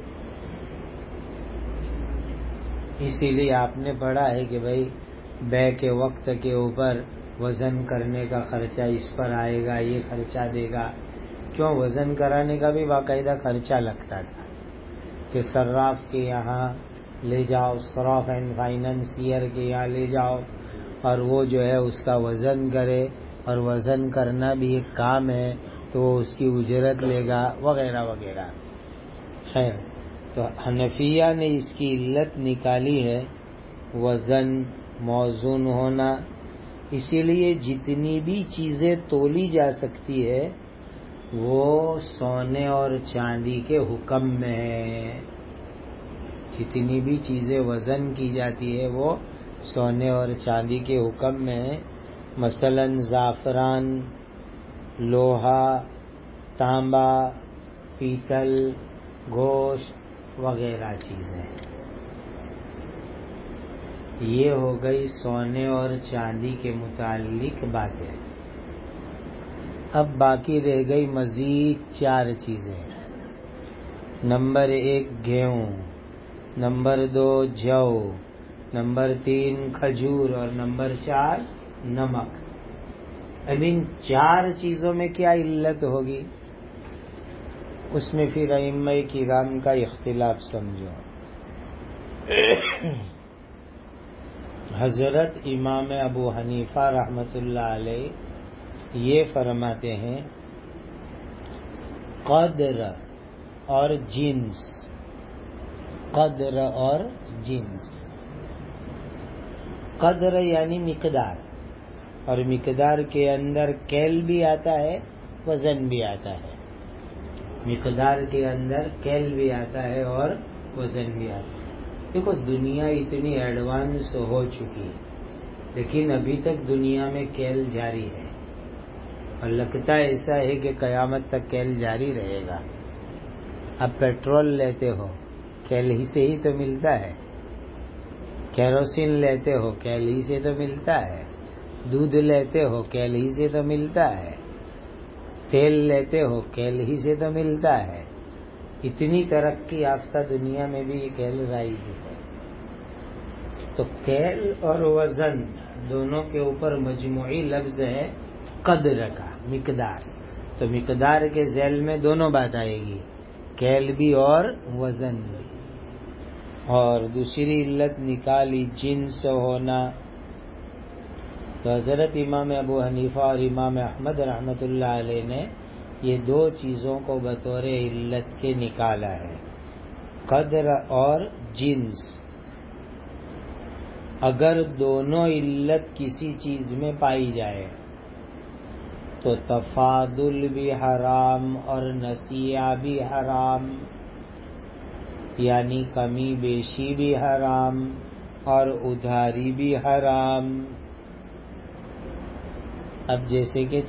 اسی لیے آپ نے پڑھا ہے کہ بھائی بے کے وقت کے اوپر وزن کرنے کا خرچہ اس پر آئے گا، یہ خرچہ دے گا۔ کیوں؟ وزن کرانے کا بھی باقاعدہ خرچہ لگتا تھا کہ صراف کے یہاں لے جاؤ، صراف اینڈ فائننسیئر کے یہاں لے جاؤ، اور وہ جو ہے اس کا وزن کرے، اور وزن کرنا بھی ایک کام ہے تو وہ اس کی اجرت لے گا، وغیرہ وغیرہ۔ خیر، تو حنفیہ نے اس کی علت نکالی ہے وزن، موزون ہونا۔ اسی لیے جتنی بھی چیزیں تولی جا سکتی ہے وہ سونے اور چاندی کے حکم میں ہے۔ جتنی بھی چیزیں وزن کی جاتی ہے وہ سونے اور چاندی کے حکم میں ہے۔ مثلا زعفران، لوہا، تانبا، پیتل، گوشت وغیرہ چیزیں، یہ ہو گئی سونے اور چاندی کے متعلق باتیں۔ اب باقی رہ گئی مزید 4 چیزیں۔ نمبر 1 گیہوں، نمبر 2 جو، نمبر 3 کھجور، اور نمبر 4 نمک۔ اب ان 4 چیزوں میں کیا علت ہوگی؟ اس میں پھر ائمہ کرام کا اختلاف سمجھو۔ حضرت امام ابو حنیفہ رحمۃ اللہ علیہ یہ فرماتے ہیں، قدر اور جنس، قدر اور جنس۔ قدر یعنی مقدار، اور مقدار کے اندر کیل بھی آتا ہے، وزن بھی آتا ہے۔ مقدار کے اندر کیل بھی آتا ہے اور وزن بھی آتا ہے۔ دیکھو دنیا اتنی ایڈوانس ہو چکی ہے، لیکن ابھی تک دنیا میں کیل جاری ہے، اور لگتا ایسا ہے کہ قیامت تک کیل جاری رہے گا۔ اب پیٹرول لیتے ہو کیل ہی سے ہی تو ملتا ہے، کیروسین لیتے ہو کیل ہی سے تو ملتا ہے، دودھ لیتے ہو کیل ہی سے تو ملتا ہے، تیل لیتے ہو کیل ہی سے تو ملتا ہے۔ اتنی ترقی یافتہ دنیا میں بھی یہ کیل رائج ہے۔ تو کیل اور وزن دونوں کے اوپر مجموعی لفظ ہے قدر کا، مقدار۔ تو مقدار کے ذیل میں دونوں بات آئے گی، کیل بھی اور وزن بھی۔ اور دوسری علت نکالی جنس ہونا، تو حضرت امام ابو حنیفہ اور امام احمد رحمۃ اللہ علیہ نے یہ 2 چیزوں کو بطور علت کے نکالا ہے، قدر اور جنس۔ اگر دونوں علت کسی چیز میں پائی جائے تو تفاضل بھی حرام اور نسیہ بھی حرام، یعنی کمی بیشی بھی حرام اور ادھاری بھی حرام۔ اب جیسے کہ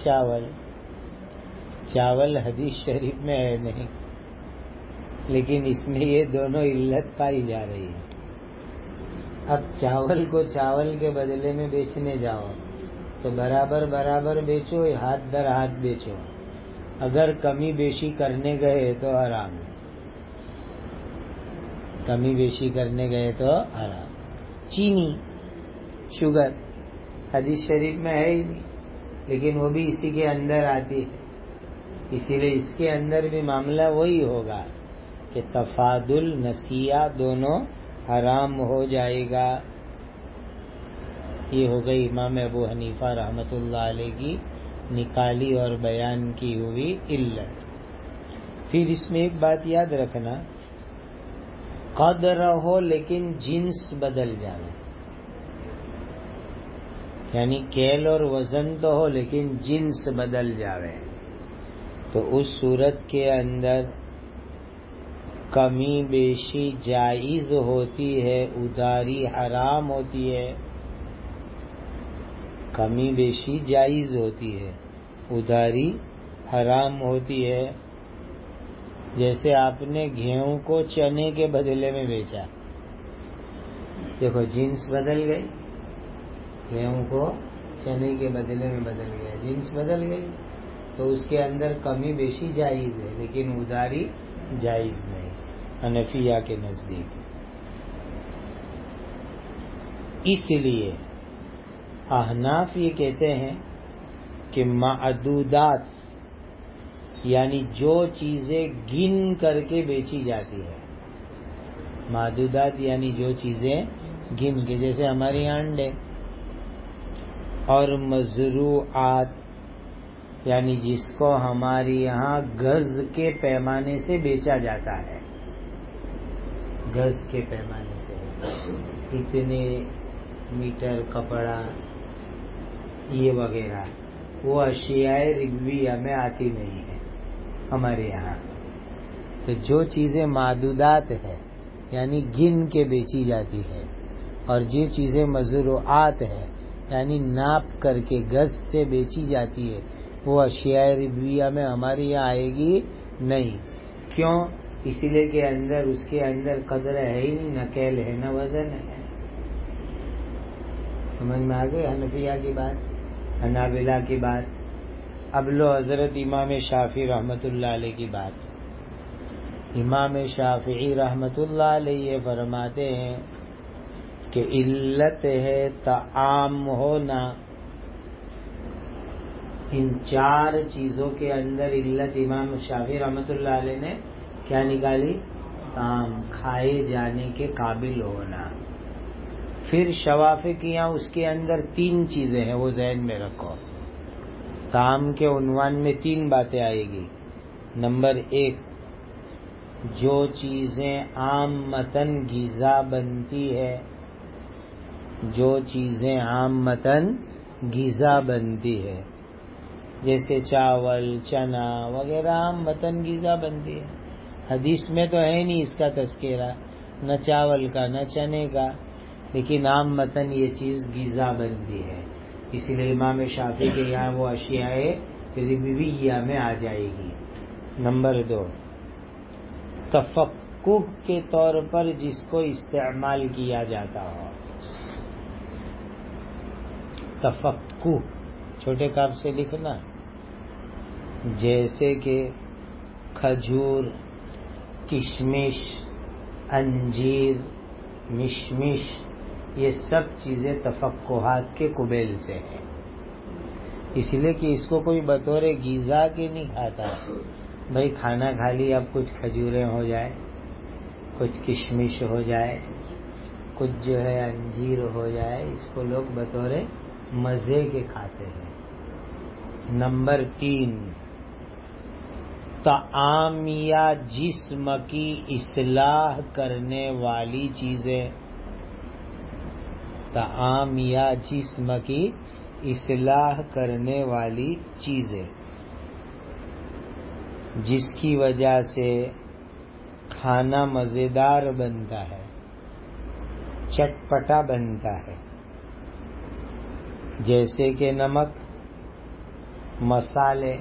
چاول حدیث شریف میں ہے نہیں، لیکن اس میں یہ دونوں علت پائی جا رہی ہے۔ اب چاول کو چاول کے بدلے میں بیچنے جاؤ تو برابر برابر بیچو یا ہاتھ در ہاتھ بیچو، اگر کمی بیشی کرنے گئے تو حرام، کمی بیشی کرنے گئے تو حرام۔ چینی، شوگر حدیث شریف میں ہے ہی نہیں، لیکن وہ بھی اسی کے اندر آتی ہے، اسی لیے اس کے اندر بھی معاملہ وہی ہوگا کہ تفاضل نسیہ دونوں حرام ہو جائے گا۔ یہ ہو گئی امام ابو حنیفہ رحمۃ اللہ علیہ کی نکالی اور بیان کی ہوئی علت۔ پھر اس میں ایک بات یاد رکھنا، قدر ہو لیکن جنس بدل جائے، یعنی کیل اور وزن تو ہو لیکن جنس بدل جاوے، تو اس صورت کے اندر کمی بیشی جائز ہوتی ہے، ادھاری حرام ہوتی ہے۔ کمی بیشی جائز ہوتی ہے، ادھاری حرام ہوتی ہے۔ جیسے آپ نے گیہوں کو چنے کے بدلے میں بیچا، دیکھو جنس بدل گئی، گیہوں کو چنے کے بدلے میں بدل گیا، جنس بدل گئی، تو اس کے اندر کمی بیشی جائز ہے لیکن ادھاری جائز نہیں حنفیہ کے نزدیک۔ اس لیے احناف یہ کہتے ہیں کہ معدودات یعنی جو چیزیں گن کر کے بیچی جاتی ہے، معدودات یعنی جو چیزیں گن کے، جیسے ہمارے یہاں انڈے، اور مزروعات یعنی جس کو ہمارے یہاں گز کے پیمانے سے بیچا جاتا ہے، گز کے پیمانے سے، اتنے میٹر کپڑا یہ وغیرہ، وہ اشیاء ربویہ میں آتی نہیں ہے ہمارے یہاں۔ تو جو چیزیں معدودات ہے یعنی گن کے بیچی جاتی ہے، اور جو چیزیں مزروعات ہے یعنی ناپ کر کے گز سے بیچی جاتی ہے، وہ اشیاء ربویہ میں ہمارے یہاں آئے گی نہیں۔ کیوں؟ اسی لیے کہ اس کے اندر قدر ہے ہی نہیں، نہ کیل ہے نہ وزن ہے۔ سمجھ میں آ گئی حنفیہ کی بات، حنابلہ کی بات۔ اب لو حضرت امام شافعی رحمۃ اللہ علیہ کی بات۔ امام شافعی رحمۃ اللہ علیہ فرماتے ہیں کہ علت ہے طعام ہونا۔ ان چار چیزوں کے اندر علت امام شافعی رحمۃ اللہ علیہ نے کیا نکالی؟ طعام، کھائے جانے کے قابل ہونا۔ پھر شوافقیاں اس کے اندر تین چیزیں ہیں، وہ ذہن میں رکھو۔ طعام کے عنوان میں تین باتیں آئے گی۔ نمبر ایک، جو چیزیں عامتاً غذا بنتی ہے، جو چیزیں عامتاً غذا بنتی ہے، جیسے چاول، چنا وغیرہ عامتاً غذا بنتی ہے۔ حدیث میں تو ہے نہیں اس کا تذکرہ، نہ چاول کا نہ چنے کا، لیکن عامتاً یہ چیز غذا بنتی ہے، اس لیے امام شافعی کے یہاں وہ اشیاء ربویہ میں آ جائے گی۔ نمبر دو، تفقہ کے طور پر جس کو استعمال کیا جاتا ہو۔ تفقہ چھوٹے کاف سے لکھنا، جیسے کہ کھجور، کشمش، انجیر، مشمش، یہ سب چیزیں تفقہات کے قبیل سے ہیں، اس لیے کہ اس کو کوئی بطور غذا کے نہیں کھاتا۔ بھائی کھانا کھا لی، اب کچھ کھجوریں ہو جائے، کچھ کشمش ہو جائے، کچھ جو ہے انجیر ہو جائے، اس کو لوگ بطور مزے کے کھاتے ہیں۔ نمبر تین، طعام یا جسم کی اصلاح کرنے والی چیزیں، طعام یا جسم کی اصلاح کرنے والی چیزیں، جس کی وجہ سے کھانا مزیدار بنتا ہے، چٹپٹا بنتا ہے، جیسے کہ نمک، مسالے،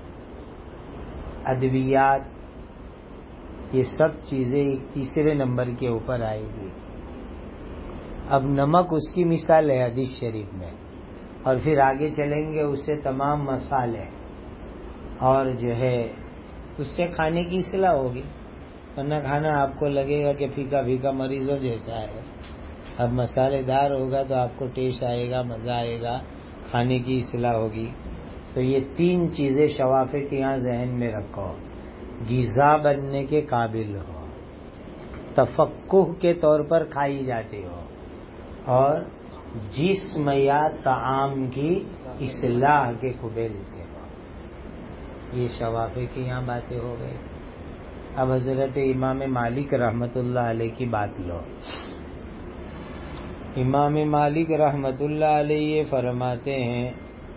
ادویات، یہ سب چیزیں ایک تیسرے نمبر کے اوپر آئے گی۔ اب نمک اس کی مثال ہے حدیث شریف میں، اور پھر آگے چلیں گے اس سے تمام مسالے، اور جو ہے اس سے کھانے کی اصلاح ہوگی، ورنہ کھانا آپ کو لگے گا کہ پھیکا پھیکا مریضوں جیسا ہے۔ اب مسالے دار ہوگا تو آپ کو ٹیسٹ آئے گا، مزہ آئے گا، کھانے کی اصلاح ہوگی۔ تو یہ تین چیزیں شوافق یہاں ذہن میں رکھو، غذا بننے کے قابل ہو، تفقہ کے طور پر کھائی جاتی ہو، اور جسم یا طعام کی اصلاح کے قبیل سے ہو. یہ شوافی کی یہاں باتیں ہو گئی. اب حضرت امام مالک رحمت اللہ علیہ کی بات لو. امام مالک رحمت اللہ علیہ یہ فرماتے ہیں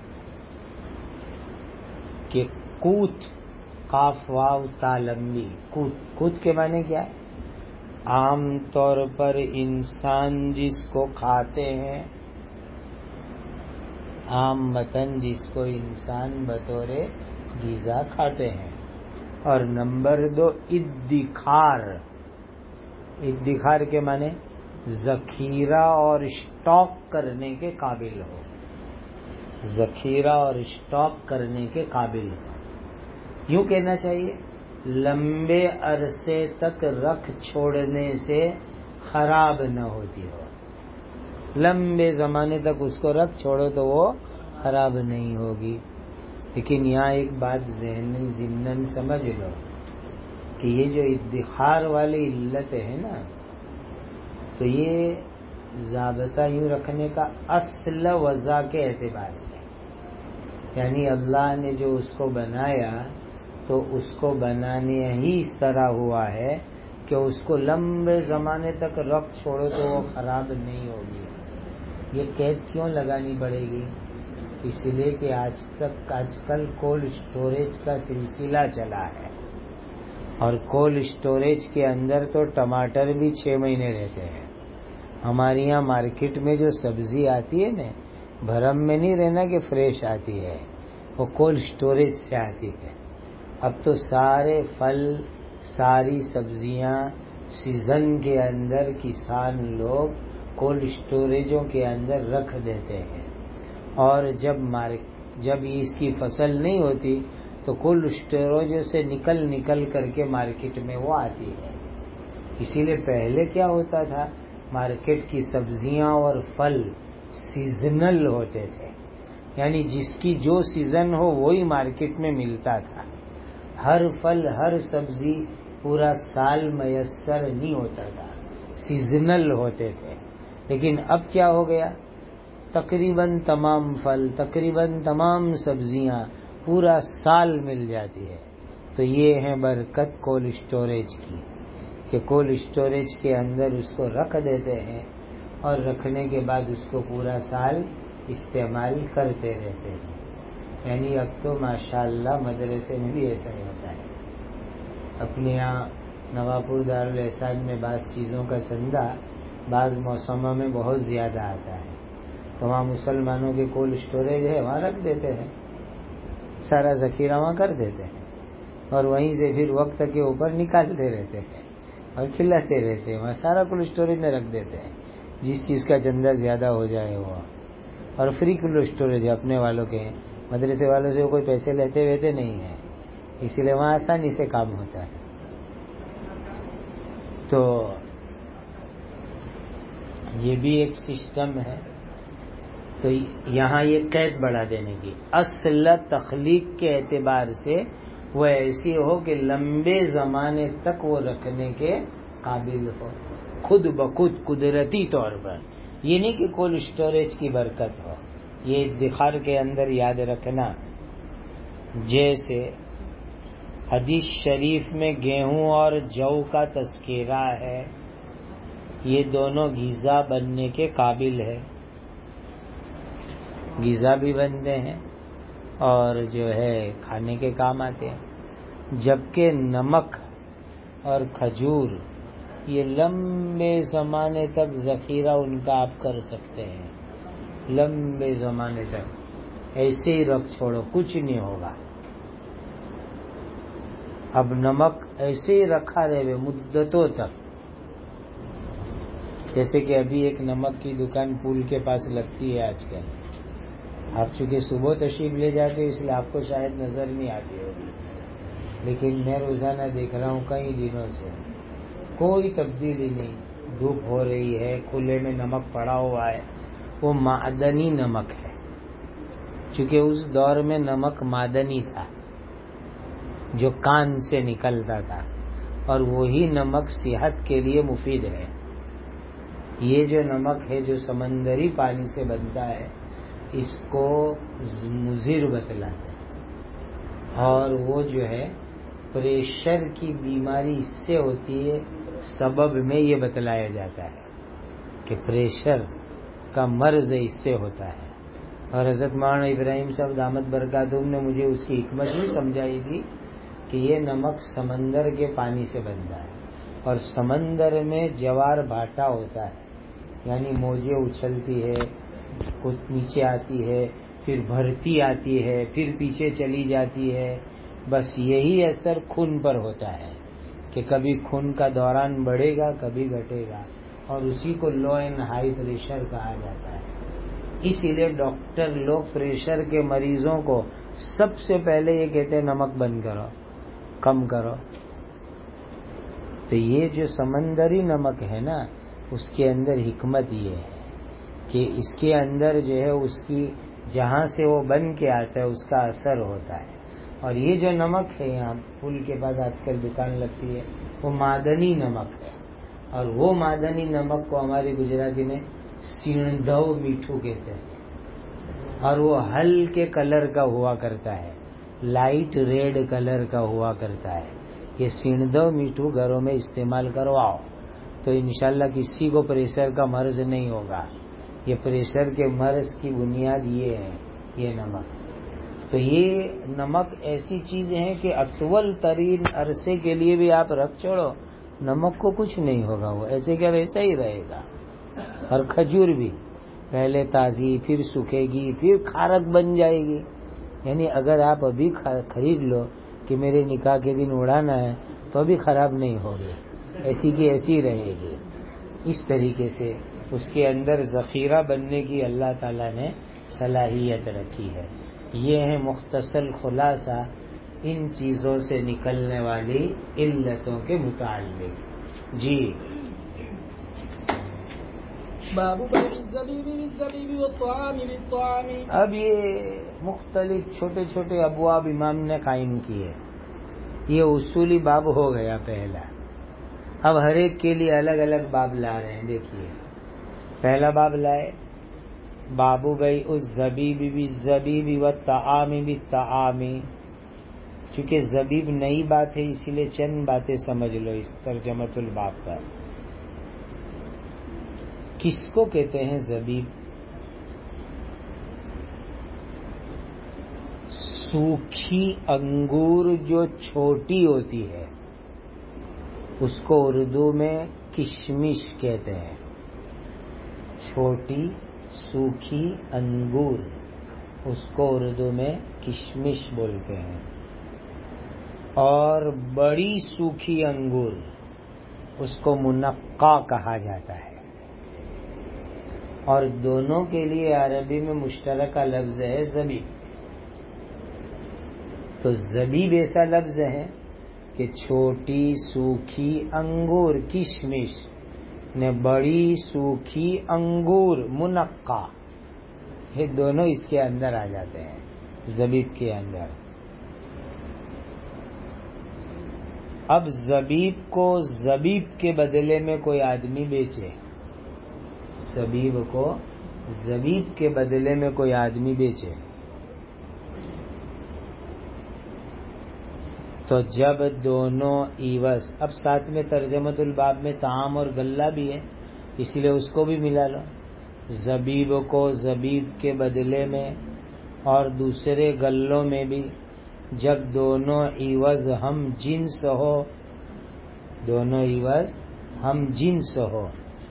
کہ قوت، قاف واو تا لمبی، قوت کے معنی کیا ہے؟ عام طور پر انسان جس کو کھاتے ہیں، عام متن جس کو انسان بطور غذا کھاتے ہیں. اور نمبر 2 ادخار. ادخار کے معنی ذخیرہ اور اسٹاک کرنے کے قابل ہو. ذخیرہ اور اسٹاک کرنے کے قابل ہو. یوں کہنا چاہیے لمبے عرصے تک رکھ چھوڑنے سے خراب نہ ہوتی ہو. لمبے زمانے تک اس کو رکھ چھوڑو تو وہ خراب نہیں ہوگی. لیکن یہاں ایک بات ضمناً سمجھ لو کہ یہ جو ادخار والی علت ہے نا، تو یہ ضابطہ یوں رکھنے کا اصل وضع کے اعتبار سے، یعنی اللہ نے جو اس کو بنایا تو اس کو بنانے ہی اس طرح ہوا ہے کہ اس کو لمبے زمانے تک رکھ چھوڑو تو وہ خراب نہیں ہوگی. یہ قید کیوں لگانی پڑے گی؟ اس لیے کہ آج کل کولڈ اسٹوریج کا سلسلہ چلا ہے، اور کولڈ اسٹوریج کے اندر تو ٹماٹر بھی 6 مہینے رہتے ہیں. ہمارے یہاں مارکیٹ میں جو سبزی آتی ہے نا، بھرم میں نہیں رہنا کہ فریش آتی ہے، وہ کولڈ اسٹوریج سے آتی ہے. اب تو سارے پھل، ساری سبزیاں سیزن کے اندر کسان لوگ کولڈ اسٹوریجوں کے اندر رکھ دیتے ہیں، اور جب اس کی فصل نہیں ہوتی تو کولڈ اسٹوریجوں سے نکل کر کے مارکیٹ میں وہ آتی ہے. اسی لیے پہلے کیا ہوتا تھا، مارکیٹ کی سبزیاں اور پھل سیزنل ہوتے تھے، یعنی جس کی جو سیزن ہو وہی مارکیٹ میں ملتا تھا. ہر پھل ہر سبزی پورا سال میسر نہیں ہوتا تھا، سیزنل ہوتے تھے. لیکن اب کیا ہو گیا، تقریباً تمام پھل، تقریباً تمام سبزیاں پورا سال مل جاتی ہے. تو یہ ہے برکت کولڈ اسٹوریج کی، کہ کولڈ اسٹوریج کے اندر اس کو رکھ دیتے ہیں اور رکھنے کے بعد اس کو پورا سال استعمال کرتے رہتے ہیں. یعنی اب تو ماشاءاللہ مدرسے میں بھی ایسا ہی ہوتا ہے. اپنے یہاں نواپور دارالحسان میں بعض چیزوں کا چندہ بعض موسموں میں بہت زیادہ آتا ہے، تو وہاں مسلمانوں کے کولڈ اسٹوریج ہے، وہاں رکھ دیتے ہیں، سارا ذخیرہ وہاں کر دیتے ہیں، اور وہیں سے پھر وقت کے اوپر نکالتے رہتے ہیں اور کھلاتے رہتے ہیں. وہاں سارا کولڈ اسٹوریج میں رکھ دیتے ہیں، جس چیز کا چندہ زیادہ ہو جائے وہ. اور فری کولڈ اسٹوریج اپنے والوں کے، مدرسے والوں سے کوئی پیسے لیتے نہیں ہیں، اسی لیے وہاں آسانی سے کام ہوتا ہے. تو یہ بھی ایک سسٹم ہے. تو یہاں یہ قید بڑھا دینے کی، اصل تخلیق کے اعتبار سے وہ ایسی ہو کہ لمبے زمانے تک وہ رکھنے کے قابل ہو، خود بخود قدرتی طور پر. یہ نہیں کہ کولڈ اسٹوریج کی برکت ہو. یہ ادخار کے اندر یاد رکھنا، جیسے حدیث شریف میں گیہوں اور جو کا تذکرہ ہے، یہ دونوں غذا بننے کے قابل ہے، غذا بھی بنتے ہیں اور جو ہے کھانے کے کام آتے ہیں. جبکہ نمک اور کھجور یہ لمبے زمانے تک ذخیرہ ان کا آپ کر سکتے ہیں، لمبے زمانے تک ایسے ہی رکھ چھوڑو، کچھ نہیں ہوگا. اب نمک ایسے ہی رکھا رہے مدتوں تک، جیسے کہ ابھی ایک نمک کی دکان پول کے پاس لگتی ہے آج کل. آپ چونکہ صبح تشریف لے جاتے اس لیے آپ کو شاید نظر نہیں آتی ہوگی، لیکن میں روزانہ دیکھ رہا ہوں کئی دنوں سے کوئی تبدیلی نہیں. دھوپ ہو رہی ہے، کھلے میں نمک پڑا ہوا ہے. وہ معدنی نمک ہے، چونکہ اس دور میں نمک معدنی تھا جو کان سے نکلتا تھا، اور وہی نمک صحت کے لیے مفید ہے. یہ جو نمک ہے جو سمندری پانی سے بنتا ہے اس کو مضر بتلاتے ہیں، اور وہ جو ہے پریشر کی بیماری اس سے ہوتی ہے، سبب میں یہ بتلایا جاتا ہے کہ پریشر کا مرض اس سے ہوتا ہے۔ اور حضرت مولانا ابراہیم صاحب دامت برکاتہم نے مجھے اس کی حکمت بھی سمجھائی تھی کہ یہ نمک سمندر کے پانی سے بنتا ہے، اور سمندر میں جوار بھاٹا ہوتا ہے، یعنی موجیں اچھلتی ہے، کچھ نیچے آتی ہے، پھر بھرتی آتی ہے، پھر پیچھے چلی جاتی ہے، بس یہی اثر خون پر ہوتا ہے کہ کبھی خون کا دوران بڑھے گا کبھی گھٹے گا، اور اسی کو لو اینڈ ہائی پریشر کہا جاتا ہے۔ اسی لیے ڈاکٹر لوگ پریشر کے مریضوں کو سب سے پہلے یہ کہتے ہیں نمک بند کرو، کم کرو۔ تو یہ جو سمندری نمک ہے نا، اس کے اندر حکمت یہ ہے کہ اس کے اندر جو ہے اس کی جہاں سے وہ بن کے آتا ہے اس کا اثر ہوتا ہے۔ اور یہ جو نمک ہے یہاں پل کے پاس آج کل دکان لگتی ہے، وہ معدنی نمک ہے، اور وہ معدنی نمک کو ہماری گجراتی میں سیندھو میٹھو کہتے ہیں، اور وہ ہلکے کلر کا ہوا کرتا ہے، لائٹ ریڈ کلر کا ہوا کرتا ہے۔ یہ سیندھو میٹھو گھروں میں استعمال کرواؤ تو انشاءاللہ کسی کو پریشر کا مرض نہیں ہوگا۔ یہ پریشر کے مرض کی بنیاد یہ ہے، یہ نمک۔ تو یہ نمک ایسی چیز ہے کہ اطول ترین عرصے کے لیے بھی آپ رکھ چھوڑو، نمک کو کچھ نہیں ہوگا، وہ ایسے کیا ویسا ہی رہے گا۔ اور کھجور بھی پہلے تازی، پھر سوکھے گی، پھر کھارک بن جائے گی، یعنی اگر آپ ابھی خرید لو کہ میرے نکاح کے دن اڑانا ہے تو ابھی خراب نہیں ہوگی، ایسی کی ایسی رہے گی۔ اس طریقے سے اس کے اندر ذخیرہ بننے کی اللہ تعالیٰ نے صلاحیت رکھی ہے۔ یہ ہے مختصر خلاصہ ان چیزوں سے نکلنے والی علتوں کے متعلق۔ جی باب بيع الزبيب بالزبيب والطعام بالطعام۔ اب یہ مختلف چھوٹے چھوٹے ابواب امام نے قائم کیے، یہ اصولی باب ہو گیا پہلا۔ اب ہر ایک کے لیے الگ الگ باب لا رہے ہیں۔ دیکھیے پہلا باب لائے باب بیع الزبیب بالزبیب والطعام بالطعام۔ چونکہ زبیب نئی بات ہے اسی لیے چند باتیں سمجھ لو اس ترجمۃ الباب پر۔ کس کو کہتے ہیں زبیب؟ سوکھی انگور جو چھوٹی ہوتی ہے اس کو اردو میں کشمش کہتے ہیں۔ چھوٹی سوکھی انگور اس کو اردو میں کشمش بولتے ہیں، اور بڑی سوکھی انگور اس کو منقع کہا جاتا ہے۔ اور دونوں کے لیے عربی میں مشترکہ لفظ ہے زبیب۔ تو زبیب ایسا لفظ ہے کہ چھوٹی سوکھی انگور، کشمش نے بڑی سوکھی انگور منقع، یہ دونوں اس کے اندر آ جاتے ہیں زبیب کے اندر۔ اب زبیب کو زبیب کے بدلے میں کوئی آدمی بیچے، زبیب کو زبیب کے بدلے میں کوئی آدمی بیچے تو جب دونوں عوض، اب ساتھ میں ترجمۃ الباب میں طعام اور غلہ بھی ہے اس لیے اس کو بھی ملا لو۔ زبیب کو زبیب کے بدلے میں اور دوسرے غلوں میں بھی جب دونوں عوض ہم جنس ہو، دونوں عوض ہم جنس ہو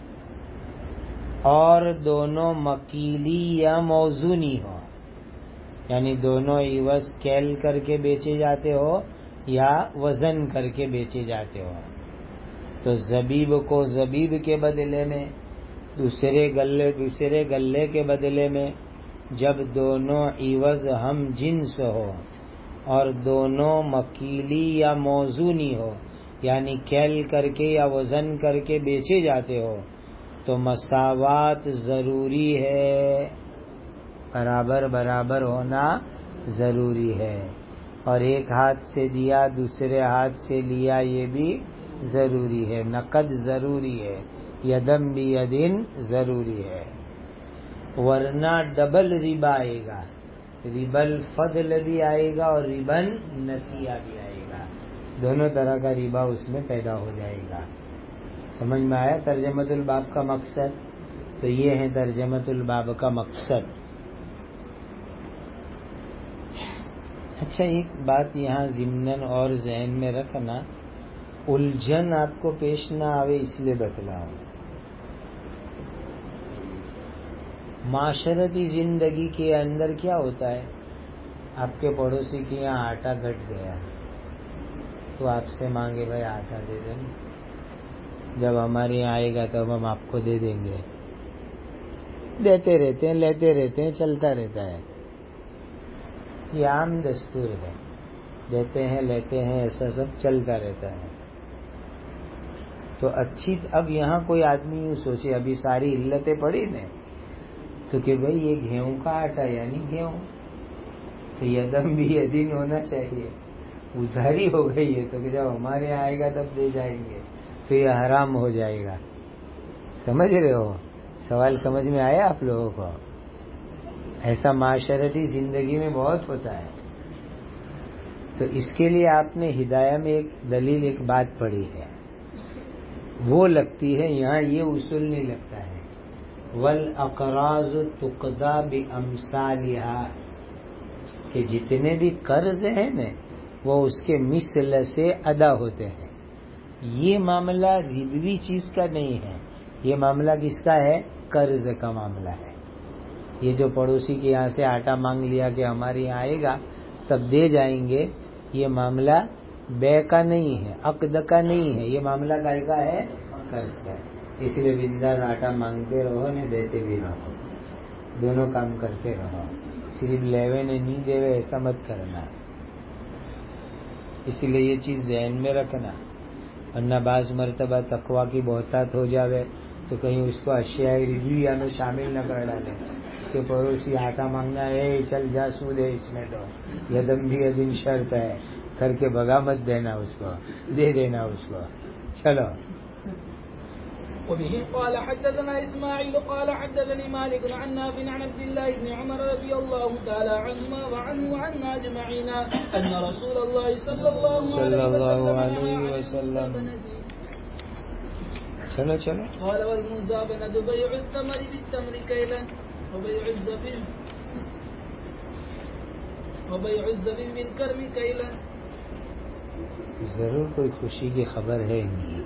اور دونوں مکیلی یا موزونی ہو، یعنی دونوں عوض کیل کر کے بیچے جاتے ہو یا وزن کر کے بیچے جاتے ہو، تو زبیب کو زبیب کے بدلے میں، دوسرے گلے کے بدلے میں جب دونوں عوض ہم جنس ہو اور دونوں مکیلی یا موزونی ہو، یعنی کیل کر کے یا وزن کر کے بیچے جاتے ہو، تو مساوات ضروری ہے، برابر برابر ہونا ضروری ہے، اور ایک ہاتھ سے دیا دوسرے ہاتھ سے لیا یہ بھی ضروری ہے، نقد ضروری ہے، یدم بیدن ضروری ہے، ورنہ ڈبل ربا آئے گا، ربل فضل بھی آئے گا اور ربن نسیہ بھی آئے گا، دونوں طرح کا ربا اس میں پیدا ہو جائے گا۔ سمجھ میں آیا ترجمۃ الباب کا مقصد؟ تو یہ ہے ترجمۃ الباب کا مقصد۔ اچھا، ایک بات یہاں ضمناً اور ذہن میں رکھنا، الجھن آپ کو پیش نہ آوے اس لیے بتلاؤں۔ معاشرتی زندگی کے اندر کیا ہوتا ہے، آپ کے پڑوسی کے یہاں آٹا گھٹ گیا تو آپ سے مانگے بھائی آٹا دے دیں، جب ہمارے یہاں آئے گا تب ہم آپ کو دے دیں گے، دیتے رہتے ہیں، لیتے رہتے ہیں، چلتا رہتا ہے، یہ عام دستور ہے، دیتے ہیں لیتے ہیں، ایسا سب چلتا رہتا ہے۔ تو اچھی، اب یہاں کوئی آدمی یوں سوچے، ابھی ساری علتیں پڑی نا، تو کہ بھئی یہ گیہوں کا آٹا یعنی گیہوں، تو یدم بھی یدین ہونا چاہیے، ادھاری ہو گئی ہے، تو کہ جب ہمارے یہاں آئے گا تب دے جائیں گے، تو یہ حرام ہو جائے گا۔ سمجھ رہے ہو؟ سوال سمجھ میں آیا آپ لوگوں کو؟ ایسا معاشرتی زندگی میں بہت ہوتا ہے۔ تو اس کے لیے آپ نے ہدایہ میں ایک دلیل، ایک بات پڑھی ہے، وہ لگتی ہے، یہاں یہ اصول نہیں لگتا ہے، وَالْأَقْرَاضُ تُقْضَى بِأَمْثَالِهَا، کہ جتنے بھی قرض ہیں نا وہ اس کے مثل سے ادا ہوتے ہیں۔ یہ معاملہ ربوی چیز کا نہیں ہے، یہ معاملہ کس کا ہے؟ قرض کا معاملہ ہے۔ یہ جو پڑوسی کے یہاں سے آٹا مانگ لیا کہ ہمارے یہاں آئے گا تب دے جائیں گے، یہ معاملہ بے کا نہیں ہے، عقد کا نہیں ہے، یہ معاملہ کا ہے؟ قرض کا۔ اس لیے بنداز آٹا مانگتے رہو نہ دیتے بھی رہو، دونوں کام کرتے رہو، صرف لیوے نے نہیں دیوے ایسا مت کرنا۔ اسی لیے یہ چیز ذہن میں رکھنا، ورنہ بعض مرتبہ تقویٰ کی بہتات ہو جاوے تو کہیں اس کو اشیاء ربویہ میں شامل نہ کر ڈالے کہ پڑوسی آٹا مانگنا ہے، چل جا سود ہے اس میں، تو یدم بھی یدن شرط ہے، کر کے بگا مت دینا اس کو، دے دینا اس کو۔ چلو۔ وبه قال حدثنا إسماعيل قال حدثني مالك عن نافع عن عبد الله بن عمر رضي الله تعالى عنهما وعنه وعن أجمعين أن رسول الله صلى الله عليه وسلم چلو قال والمزابنة بيع الثمر بالتمر كيلا وبيع الزبيب بالكرم كيلا۔ ضرور کوئی خوشی کی خبر ہے نہیں۔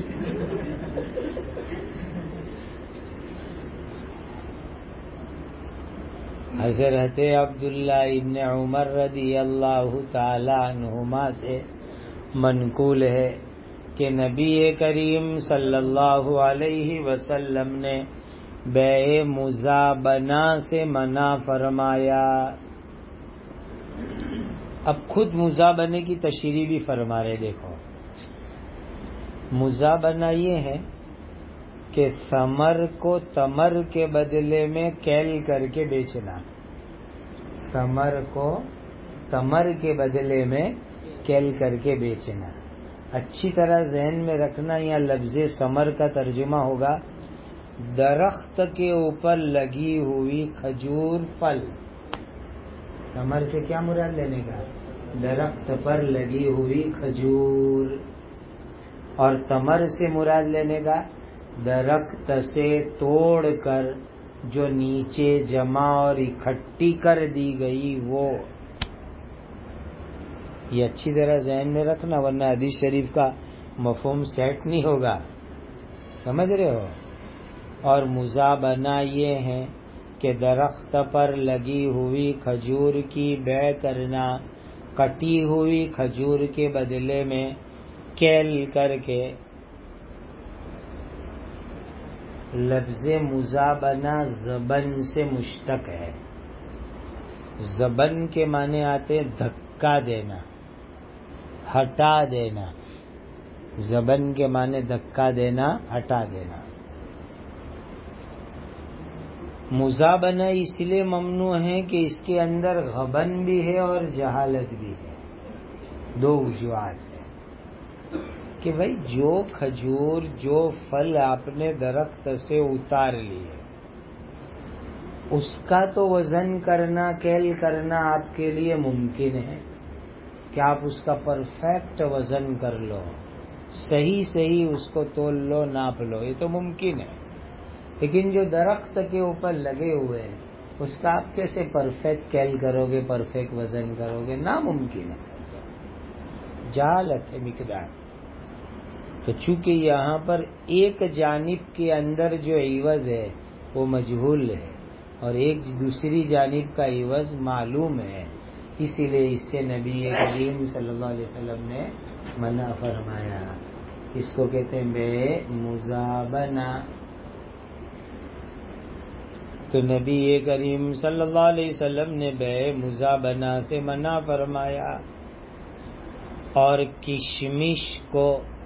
حضرت عبداللہ ابن عمر رضی اللہ تعالی عنہما سے منقول ہے کہ نبی کریم صلی اللہ علیہ وسلم نے بیع مزابنہ سے منع فرمایا۔ اب خود مزابنہ کی تشریح بھی فرما رہے، دیکھو مزابنہ یہ ہے کہ ثمر کو تمر کے بدلے میں کیل کر کے بیچنا، ثمر کو تمر کے بدلے میں کیل کر کے بیچنا۔ اچھی طرح ذہن میں رکھنا، یا لفظ ثمر کا ترجمہ ہوگا درخت کے اوپر لگی ہوئی کھجور پھل۔ ثمر سے کیا مراد لینے کا؟ درخت پر لگی ہوئی کھجور، اور تمر سے مراد لینے کا درخت سے توڑ کر جو نیچے جمع اور اکٹھی کر دی گئی وہ۔ یہ اچھی طرح ذہن میں رکھنا، ورنہ حدیث شریف کا مفہوم سیٹ نہیں ہوگا، سمجھ رہے ہو؟ اور مزابنہ یہ ہے کہ درخت پر لگی ہوئی کھجور کی بیع کرنا، کٹی ہوئی کھجور کے بدلے میں کیل کر کے۔ لفظ مزابنہ زبن سے مشتق ہے، زبن کے معنی آتے دھکا دینا، ہٹا دینا، زبن کے معنی دھکا دینا، ہٹا دینا۔ مزابنہ اس لیے ممنوع ہے کہ اس کے اندر غبن بھی ہے اور جہالت بھی ہے، دو وجوہات ہیں۔ کہ بھائی جو کھجور جو پھل آپ نے درخت سے اتار لیے اس کا تو وزن کرنا کیل کرنا آپ کے لیے ممکن ہے کہ آپ اس کا پرفیکٹ وزن کر لو، صحیح اس کو تول لو، ناپ لو، یہ تو ممکن ہے. لیکن جو درخت کے اوپر لگے ہوئے ہیں اس کا آپ کیسے پرفیکٹ کیل کرو گے، پرفیکٹ وزن کرو گے؟ ناممکن ہے، جہالت ہے مقدار. تو چونکہ یہاں پر ایک جانب کے اندر جو عوض ہے وہ مجہول ہے اور ایک دوسری جانب کا عوض معلوم ہے، اسی لیے اس سے نبی کریم صلی اللہ علیہ وسلم نے منع فرمایا. اس کو کہتے ہیں بے مزابنہ. تو نبی کریم صلی اللہ علیہ وسلم نے بے مزابنہ سے منع فرمایا. اور کشمش کو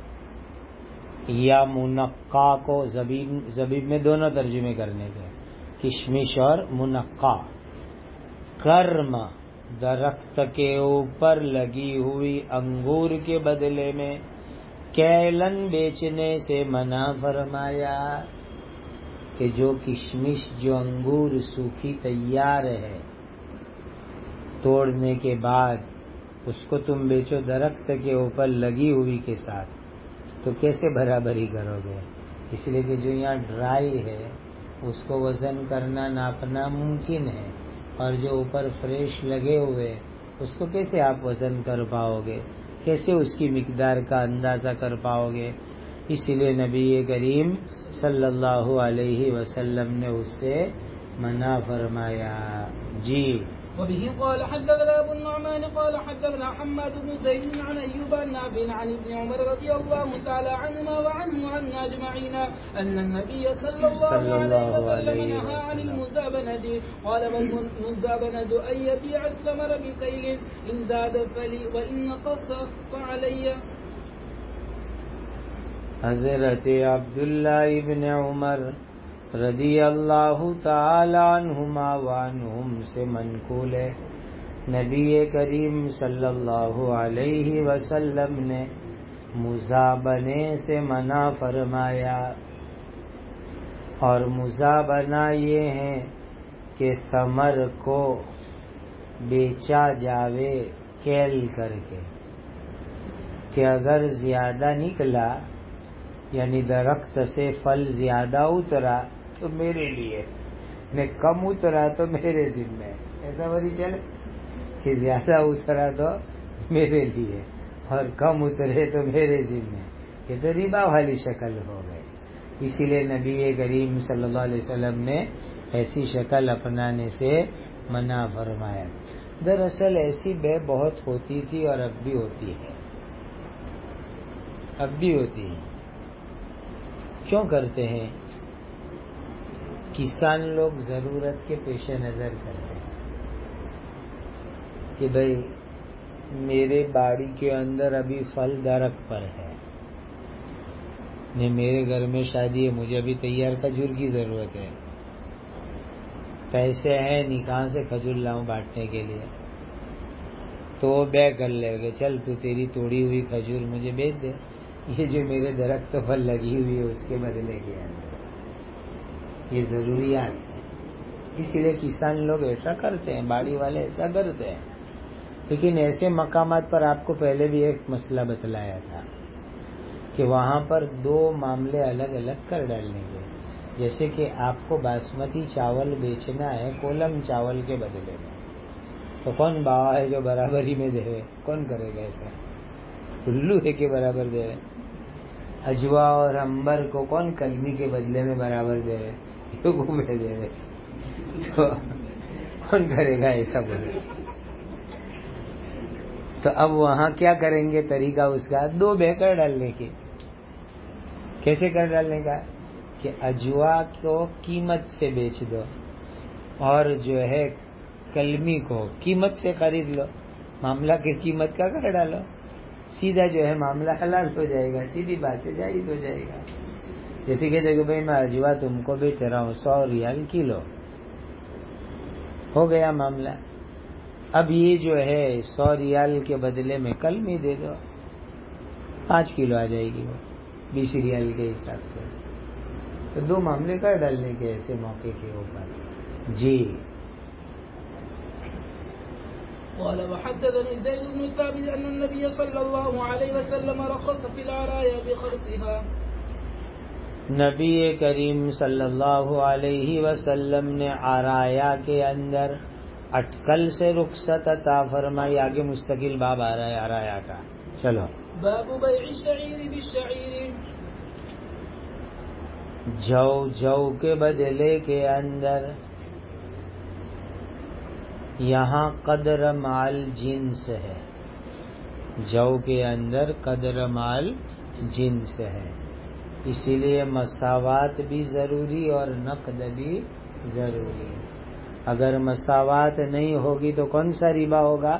یا منقع کو، زبیب میں دونوں ترجمے کرنے کے، کشمش اور منقع. کرم درخت کے اوپر لگی ہوئی انگور کے بدلے میں کیلن بیچنے سے منع فرمایا کہ جو کشمش جو انگور سوکھی تیار ہے توڑنے کے بعد اس کو تم بیچو درخت کے اوپر لگی ہوئی کے ساتھ، تو کیسے برابری کرو گے؟ اس لیے کہ جو یہاں ڈرائی ہے اس کو وزن کرنا ناپنا ممکن ہے، اور جو اوپر فریش لگے ہوئے اس کو کیسے آپ وزن کر پاؤ گے، کیسے اس کی مقدار کا اندازہ کر پاؤ گے؟ اس لیے نبی کریم صلی اللہ علیہ وسلم نے اس سے منع فرمایا. جی. وبه قال حدثنا ابو النعمان قال حدثنا حماد بن زيد عن ايوب عن نافع عن ابن عمر رضي الله تعالى عنهما وعنه عن اجمعين ان النبي صلى الله عليه وسلم نهى عن المزابنة. قال والمزابنة ان يبيع الثمر بكيل ان زاد فلي وان نقص فعلي. حضرت عبداللہ ابن عمر رضی اللہ تعالی عنہما وعنہم سے منقول ہے، نبی کریم صلی اللہ علیہ وسلم نے مزابنے سے منع فرمایا. اور مزابنہ یہ ہے کہ ثمر کو بیچا جاوے کیل کر کے، کہ اگر زیادہ نکلا یعنی درخت سے پھل زیادہ اترا تو میرے لیے، میں کم اترا تو میرے ذمہ. ایسا بری چلے کہ زیادہ اترا تو میرے لیے اور کم اترے تو میرے ذمہ، یہ تو ربا والی شکل ہو گئی. اسی لیے نبی کریم صلی اللہ علیہ وسلم نے ایسی شکل اپنانے سے منع فرمایا. دراصل ایسی بے بہت ہوتی تھی اور اب بھی ہوتی ہے، اب بھی ہوتی ہے. کیوں کرتے ہیں؟ کسان لوگ ضرورت کے پیش نظر کرتے ہیں کہ بھئی میرے باڑی کے اندر ابھی پھل درخت پر ہے، نہیں میرے گھر میں شادی ہے، مجھے ابھی تیار کھجور کی ضرورت ہے، پیسے ہیں نہیں کہاں سے کھجور لاؤں بانٹنے کے لیے، تو وہ بے کر لے گے، چل تو تیری توڑی ہوئی کھجور مجھے بیچ دے، یہ جو میرے درخت پر لگی ہوئی ہے اس کے بدلے کے اندر. یہ ضروریات ہیں، اسی لیے کسان لوگ ایسا کرتے ہیں، باڑی والے ایسا کرتے ہیں. لیکن ایسے مقامات پر آپ کو پہلے بھی ایک مسئلہ بتلایا تھا کہ وہاں پر دو معاملے الگ الگ کر ڈالنے کے. جیسے کہ آپ کو باسمتی چاول بیچنا ہے کولم چاول کے بدلے میں، تو کون باوا ہے جو برابری میں دے؟ کون کرے گا ایسا؟ الو ہے کہ برابر دے؟ اجوا اور انبر کو کون کلمی کے بدلے میں برابر دے؟ میں دے تو کون کرے گا ایسا بولے؟ تو اب وہاں کیا کریں گے؟ طریقہ اس کا دو بے کر ڈالنے کی. کیسے کر ڈالنے کا؟ کہ اجوا کو قیمت سے بیچ دو اور جو ہے کلمی کو قیمت سے خرید لو، معاملہ کی قیمت کا کر ڈالو، سیدھا جو ہے معاملہ حلال ہو جائے گا، سیدھی بات ہے، جائز ہو جائے گا. جیسے کہ دیکھو بھائی میں اجوا تم کو بیچ رہا ہوں 100 ریال کلو، ہو گیا معاملہ. اب یہ جو ہے 100 ریال کے بدلے میں کلمی دے دو، 5 کلو آ جائے گی وہ 20 ریال کے حساب سے. تو 2 معاملے کر ڈالنے کے ایسے موقع کے اوپر. جی. قال وحدثني زيد بن ثابت أن النبي صلى الله عليه وسلم رخص في العرايا بخرصها. نبی کریم صلی اللہ علیہ وسلم نے عرایا کے اندر اٹکل سے رخصت عطا فرمائی. آگے مستقل باب آ رہا ہے عرایا کا. چلو. باب بیع الشعیر بالشعیر. جو کے بدلے کے اندر یہاں قدر مال جنس ہے. جو کے اندر قدر مال جنس ہے، اسی لیے مساوات بھی ضروری اور نقد بھی ضروری. اگر مساوات نہیں ہوگی تو کون سا ربا ہوگا؟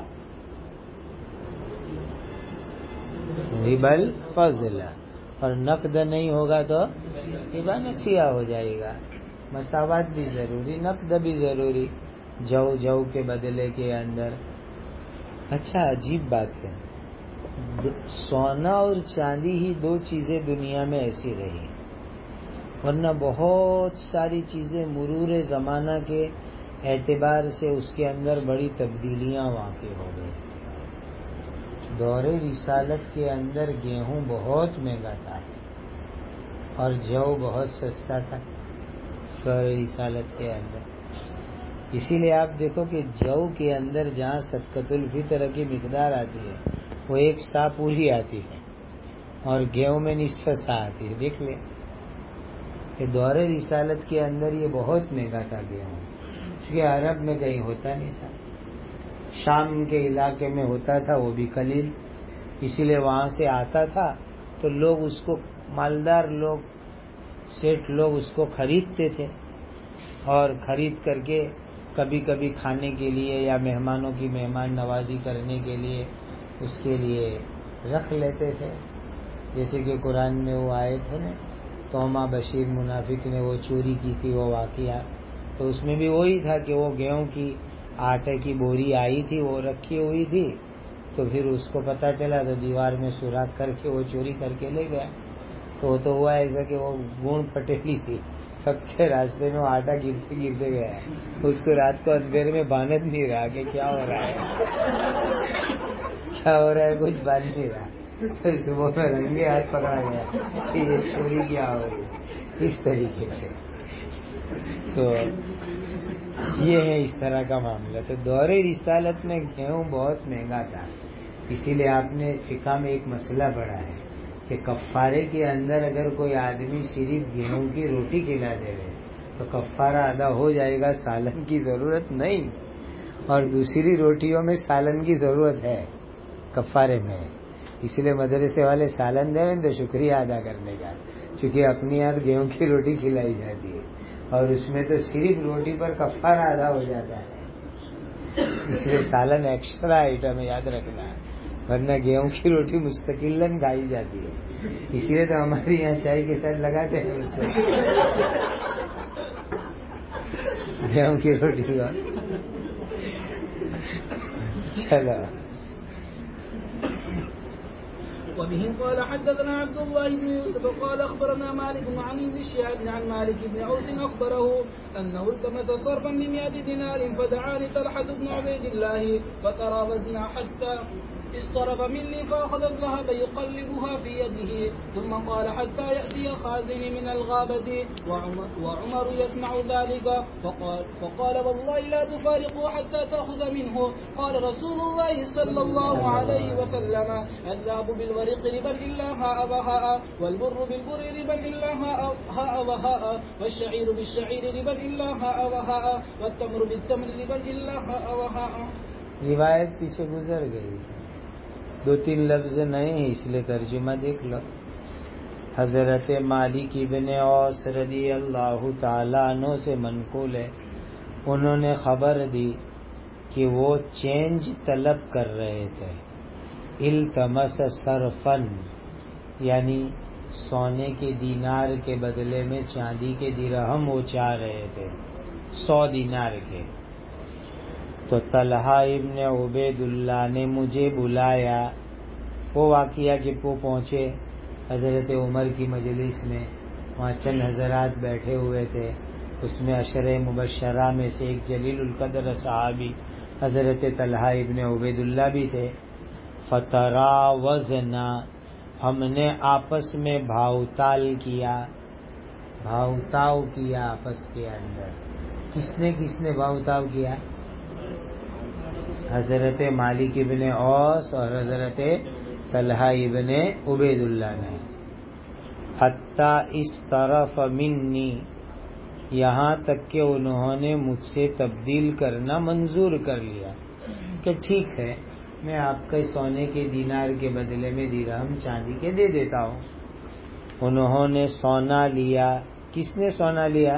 ربا الفضل. اور نقد نہیں ہوگا تو ربا نسیہ ہو جائے گا. مساوات بھی ضروری، نقد بھی ضروری جو کے بدلے کے اندر. اچھا عجیب بات ہے، سونا اور چاندی ہی 2 چیزیں دنیا میں ایسی رہی، ورنہ بہت ساری چیزیں مرور زمانہ کے اعتبار سے اس کے اندر بڑی تبدیلیاں واقع ہو گئی. دور رسالت کے اندر گیہوں بہت مہنگا تھا اور جو بہت سستا تھا دور رسالت کے اندر. اسی لیے آپ دیکھو کہ جو کے اندر جہاں صدقۃ الفطر کی مقدار آتی ہے وہ 1 سا پوری آتی ہے اور گیہوں میں نصف سا آتی ہے. دیکھ لیں کہ دور رسالت کے اندر یہ بہت مہنگا تھا گیہوں، کیونکہ عرب میں کہیں ہوتا نہیں تھا. شام کے علاقے میں ہوتا تھا وہ بھی قلیل، اسی لیے وہاں سے آتا تھا تو لوگ اس کو، مالدار لوگ، سیٹ لوگ اس کو خریدتے تھے اور خرید کر کے کبھی کبھی کھانے کے لیے یا مہمانوں کی مہمان نوازی کرنے کے لیے اس کے لیے رکھ لیتے تھے. جیسے کہ قرآن میں وہ آئے تھے نا، توما بشیر منافق نے وہ چوری کی تھی وہ واقعہ، تو اس میں بھی وہی تھا کہ وہ گیہوں کی آٹے کی بوری آئی تھی، وہ رکھی ہوئی تھی، تو پھر اس کو پتہ چلا تو دیوار میں سوراخ کر کے وہ چوری کر کے لے گیا. تو ہوا ایسا کہ وہ گون پٹیلی تھی، سب کے راستے میں وہ آٹا گرتے گرتے گیا. اس کو رات کو اندھیرے میں باندھ نہیں رہا کہ کیا ہو رہا ہے کچھ باندھ نہیں رہا. صبح میں رنگے ہاتھ پکڑا گیا کہ یہ چوری کیا ہو رہی اس طریقے سے. تو یہ ہے اس طرح کا معاملہ. تو دور رسالت میں گیہوں بہت مہنگا تھا، اسی لیے آپ نے فقہ میں ایک مسئلہ پڑھا ہے کہ کفارے کے اندر اگر کوئی آدمی صرف گیہوں کی روٹی کھلا دے رہے تو کفارہ ادا ہو جائے گا، سالن کی ضرورت نہیں. اور دوسری روٹیوں میں سالن کی ضرورت ہے کفارے میں، اس لیے مدرسے والے سالن دیں تو شکریہ ادا کرنے کا، چونکہ اپنی یاد گیہوں کی روٹی کھلائی جاتی ہے اور اس میں تو صرف روٹی پر کفارہ ادا ہو جاتا ہے. اس لیے سالن ایکسٹرا آئٹم ہے، یاد رکھنا، ورنہ گیہوں کی روٹی مستقلاً کھائی جاتی ہے. اسی لیے تو ہمارے یہاں چائے کے ساتھ لگاتے ہیں اس کو گیہوں کی روٹی کا. چلو. وبه قال حدثنا عبد الله بن يوسف قال أخبرنا مالك عن ابن شهاب عن مالك بن أوس أخبره أنه التمس صرفا ب100 دينار فدعاني طلحة بن عبيد الله فترابزنا حتى اصطرف مني فأخذ الذهب يقلبها في يده ثم قال حتى يأتي خازني من الغابة وعمر يسمع ذلك فقال والله لا تفارقوا حتى تأخذ منه. قال رسول الله صلى الله عليه وسلم الذهب بالورق ربا إلا هاء وهاء والبر بالبر ربا إلا هاء وهاء والشعير بالشعير ربا إلا هاء وهاء والتمر بالتمر ربا إلا هاء وهاء. روایت پیچھے گزر گئی، 2-3 لفظ نئے ہیں اس لیے ترجمہ دیکھ لو. حضرت مالک ابن اوس رضی اللہ تعالیٰ عنہ سے منقول ہے، انہوں نے خبر دی کہ وہ چینج طلب کر رہے تھے. التمس صرفن یعنی سونے کے دینار کے بدلے میں چاندی کے درہم وہ چاہ رہے تھے 100 دینار کے. تو طلحہ ابن عبید اللہ نے مجھے بلایا وہ واقعہ کہ وہ پہنچے حضرت عمر کی مجلس میں، وہاں چند حضرات بیٹھے ہوئے تھے، اس میں عشرہ مبشرہ میں سے ایک جلیل القدر صحابی حضرت طلحہ ابن عبید اللہ بھی تھے۔ فتراوزنا، ہم نے آپس میں بھاؤ تال کیا، بھاؤ تاؤ کیا آپس کے اندر۔ کس نے بھاؤ تاؤ کیا؟ حضرت مالک ابن اوس اور حضرت طلحہ ابن عبید اللہ نے۔ حتی اس طرف منی، یہاں تک کہ انہوں نے مجھ سے تبدیل کرنا منظور کر لیا کہ ٹھیک ہے میں آپ کے سونے کے دینار کے بدلے میں درہم چاندی کے دے دیتا ہوں۔ انہوں نے سونا لیا۔ کس نے سونا لیا؟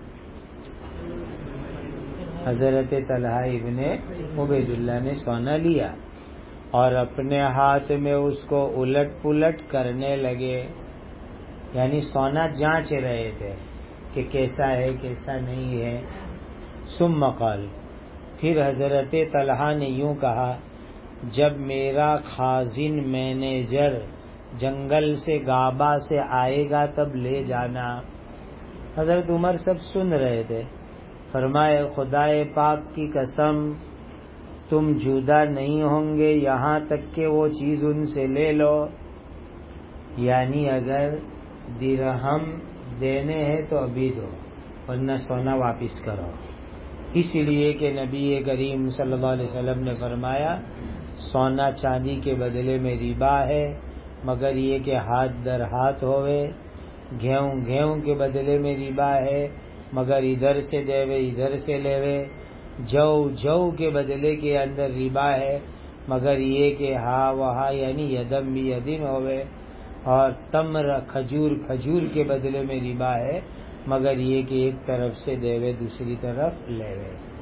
حضرت طلحہ ابن عبید اللہ نے سونا لیا اور اپنے ہاتھ میں اس کو الٹ پلٹ کرنے لگے، یعنی سونا جانچ رہے تھے کہ کیسا ہے کیسا نہیں ہے۔ ثم قال، پھر حضرت طلحہ نے یوں کہا، جب میرا خازن مینیجر جنگل سے غابہ سے آئے گا تب لے جانا۔ حضرت عمر سب سن رہے تھے۔ فرمائے خدائے پاک کی قسم تم جدا نہیں ہوں گے یہاں تک کہ وہ چیز ان سے لے لو، یعنی اگر درہم دینے ہیں تو ابھی دو ورنہ سونا واپس کرو۔ اس لیے کہ نبی کریم صلی اللہ علیہ وسلم نے فرمایا سونا چاندی کے بدلے میں ربا ہے مگر یہ کہ ہاتھ در ہاتھ ہوئے، گیہوں کے بدلے میں ربا ہے مگر ادھر سے دیوے ادھر سے لیوے، جو کے بدلے کے اندر ربا ہے مگر یہ کہ ہاں وہاں یعنی یدم بھی یدن ہوئے، اور تمر کھجور کے بدلے میں ربا ہے مگر یہ کہ ایک طرف سے دیوے دوسری طرف لیوے۔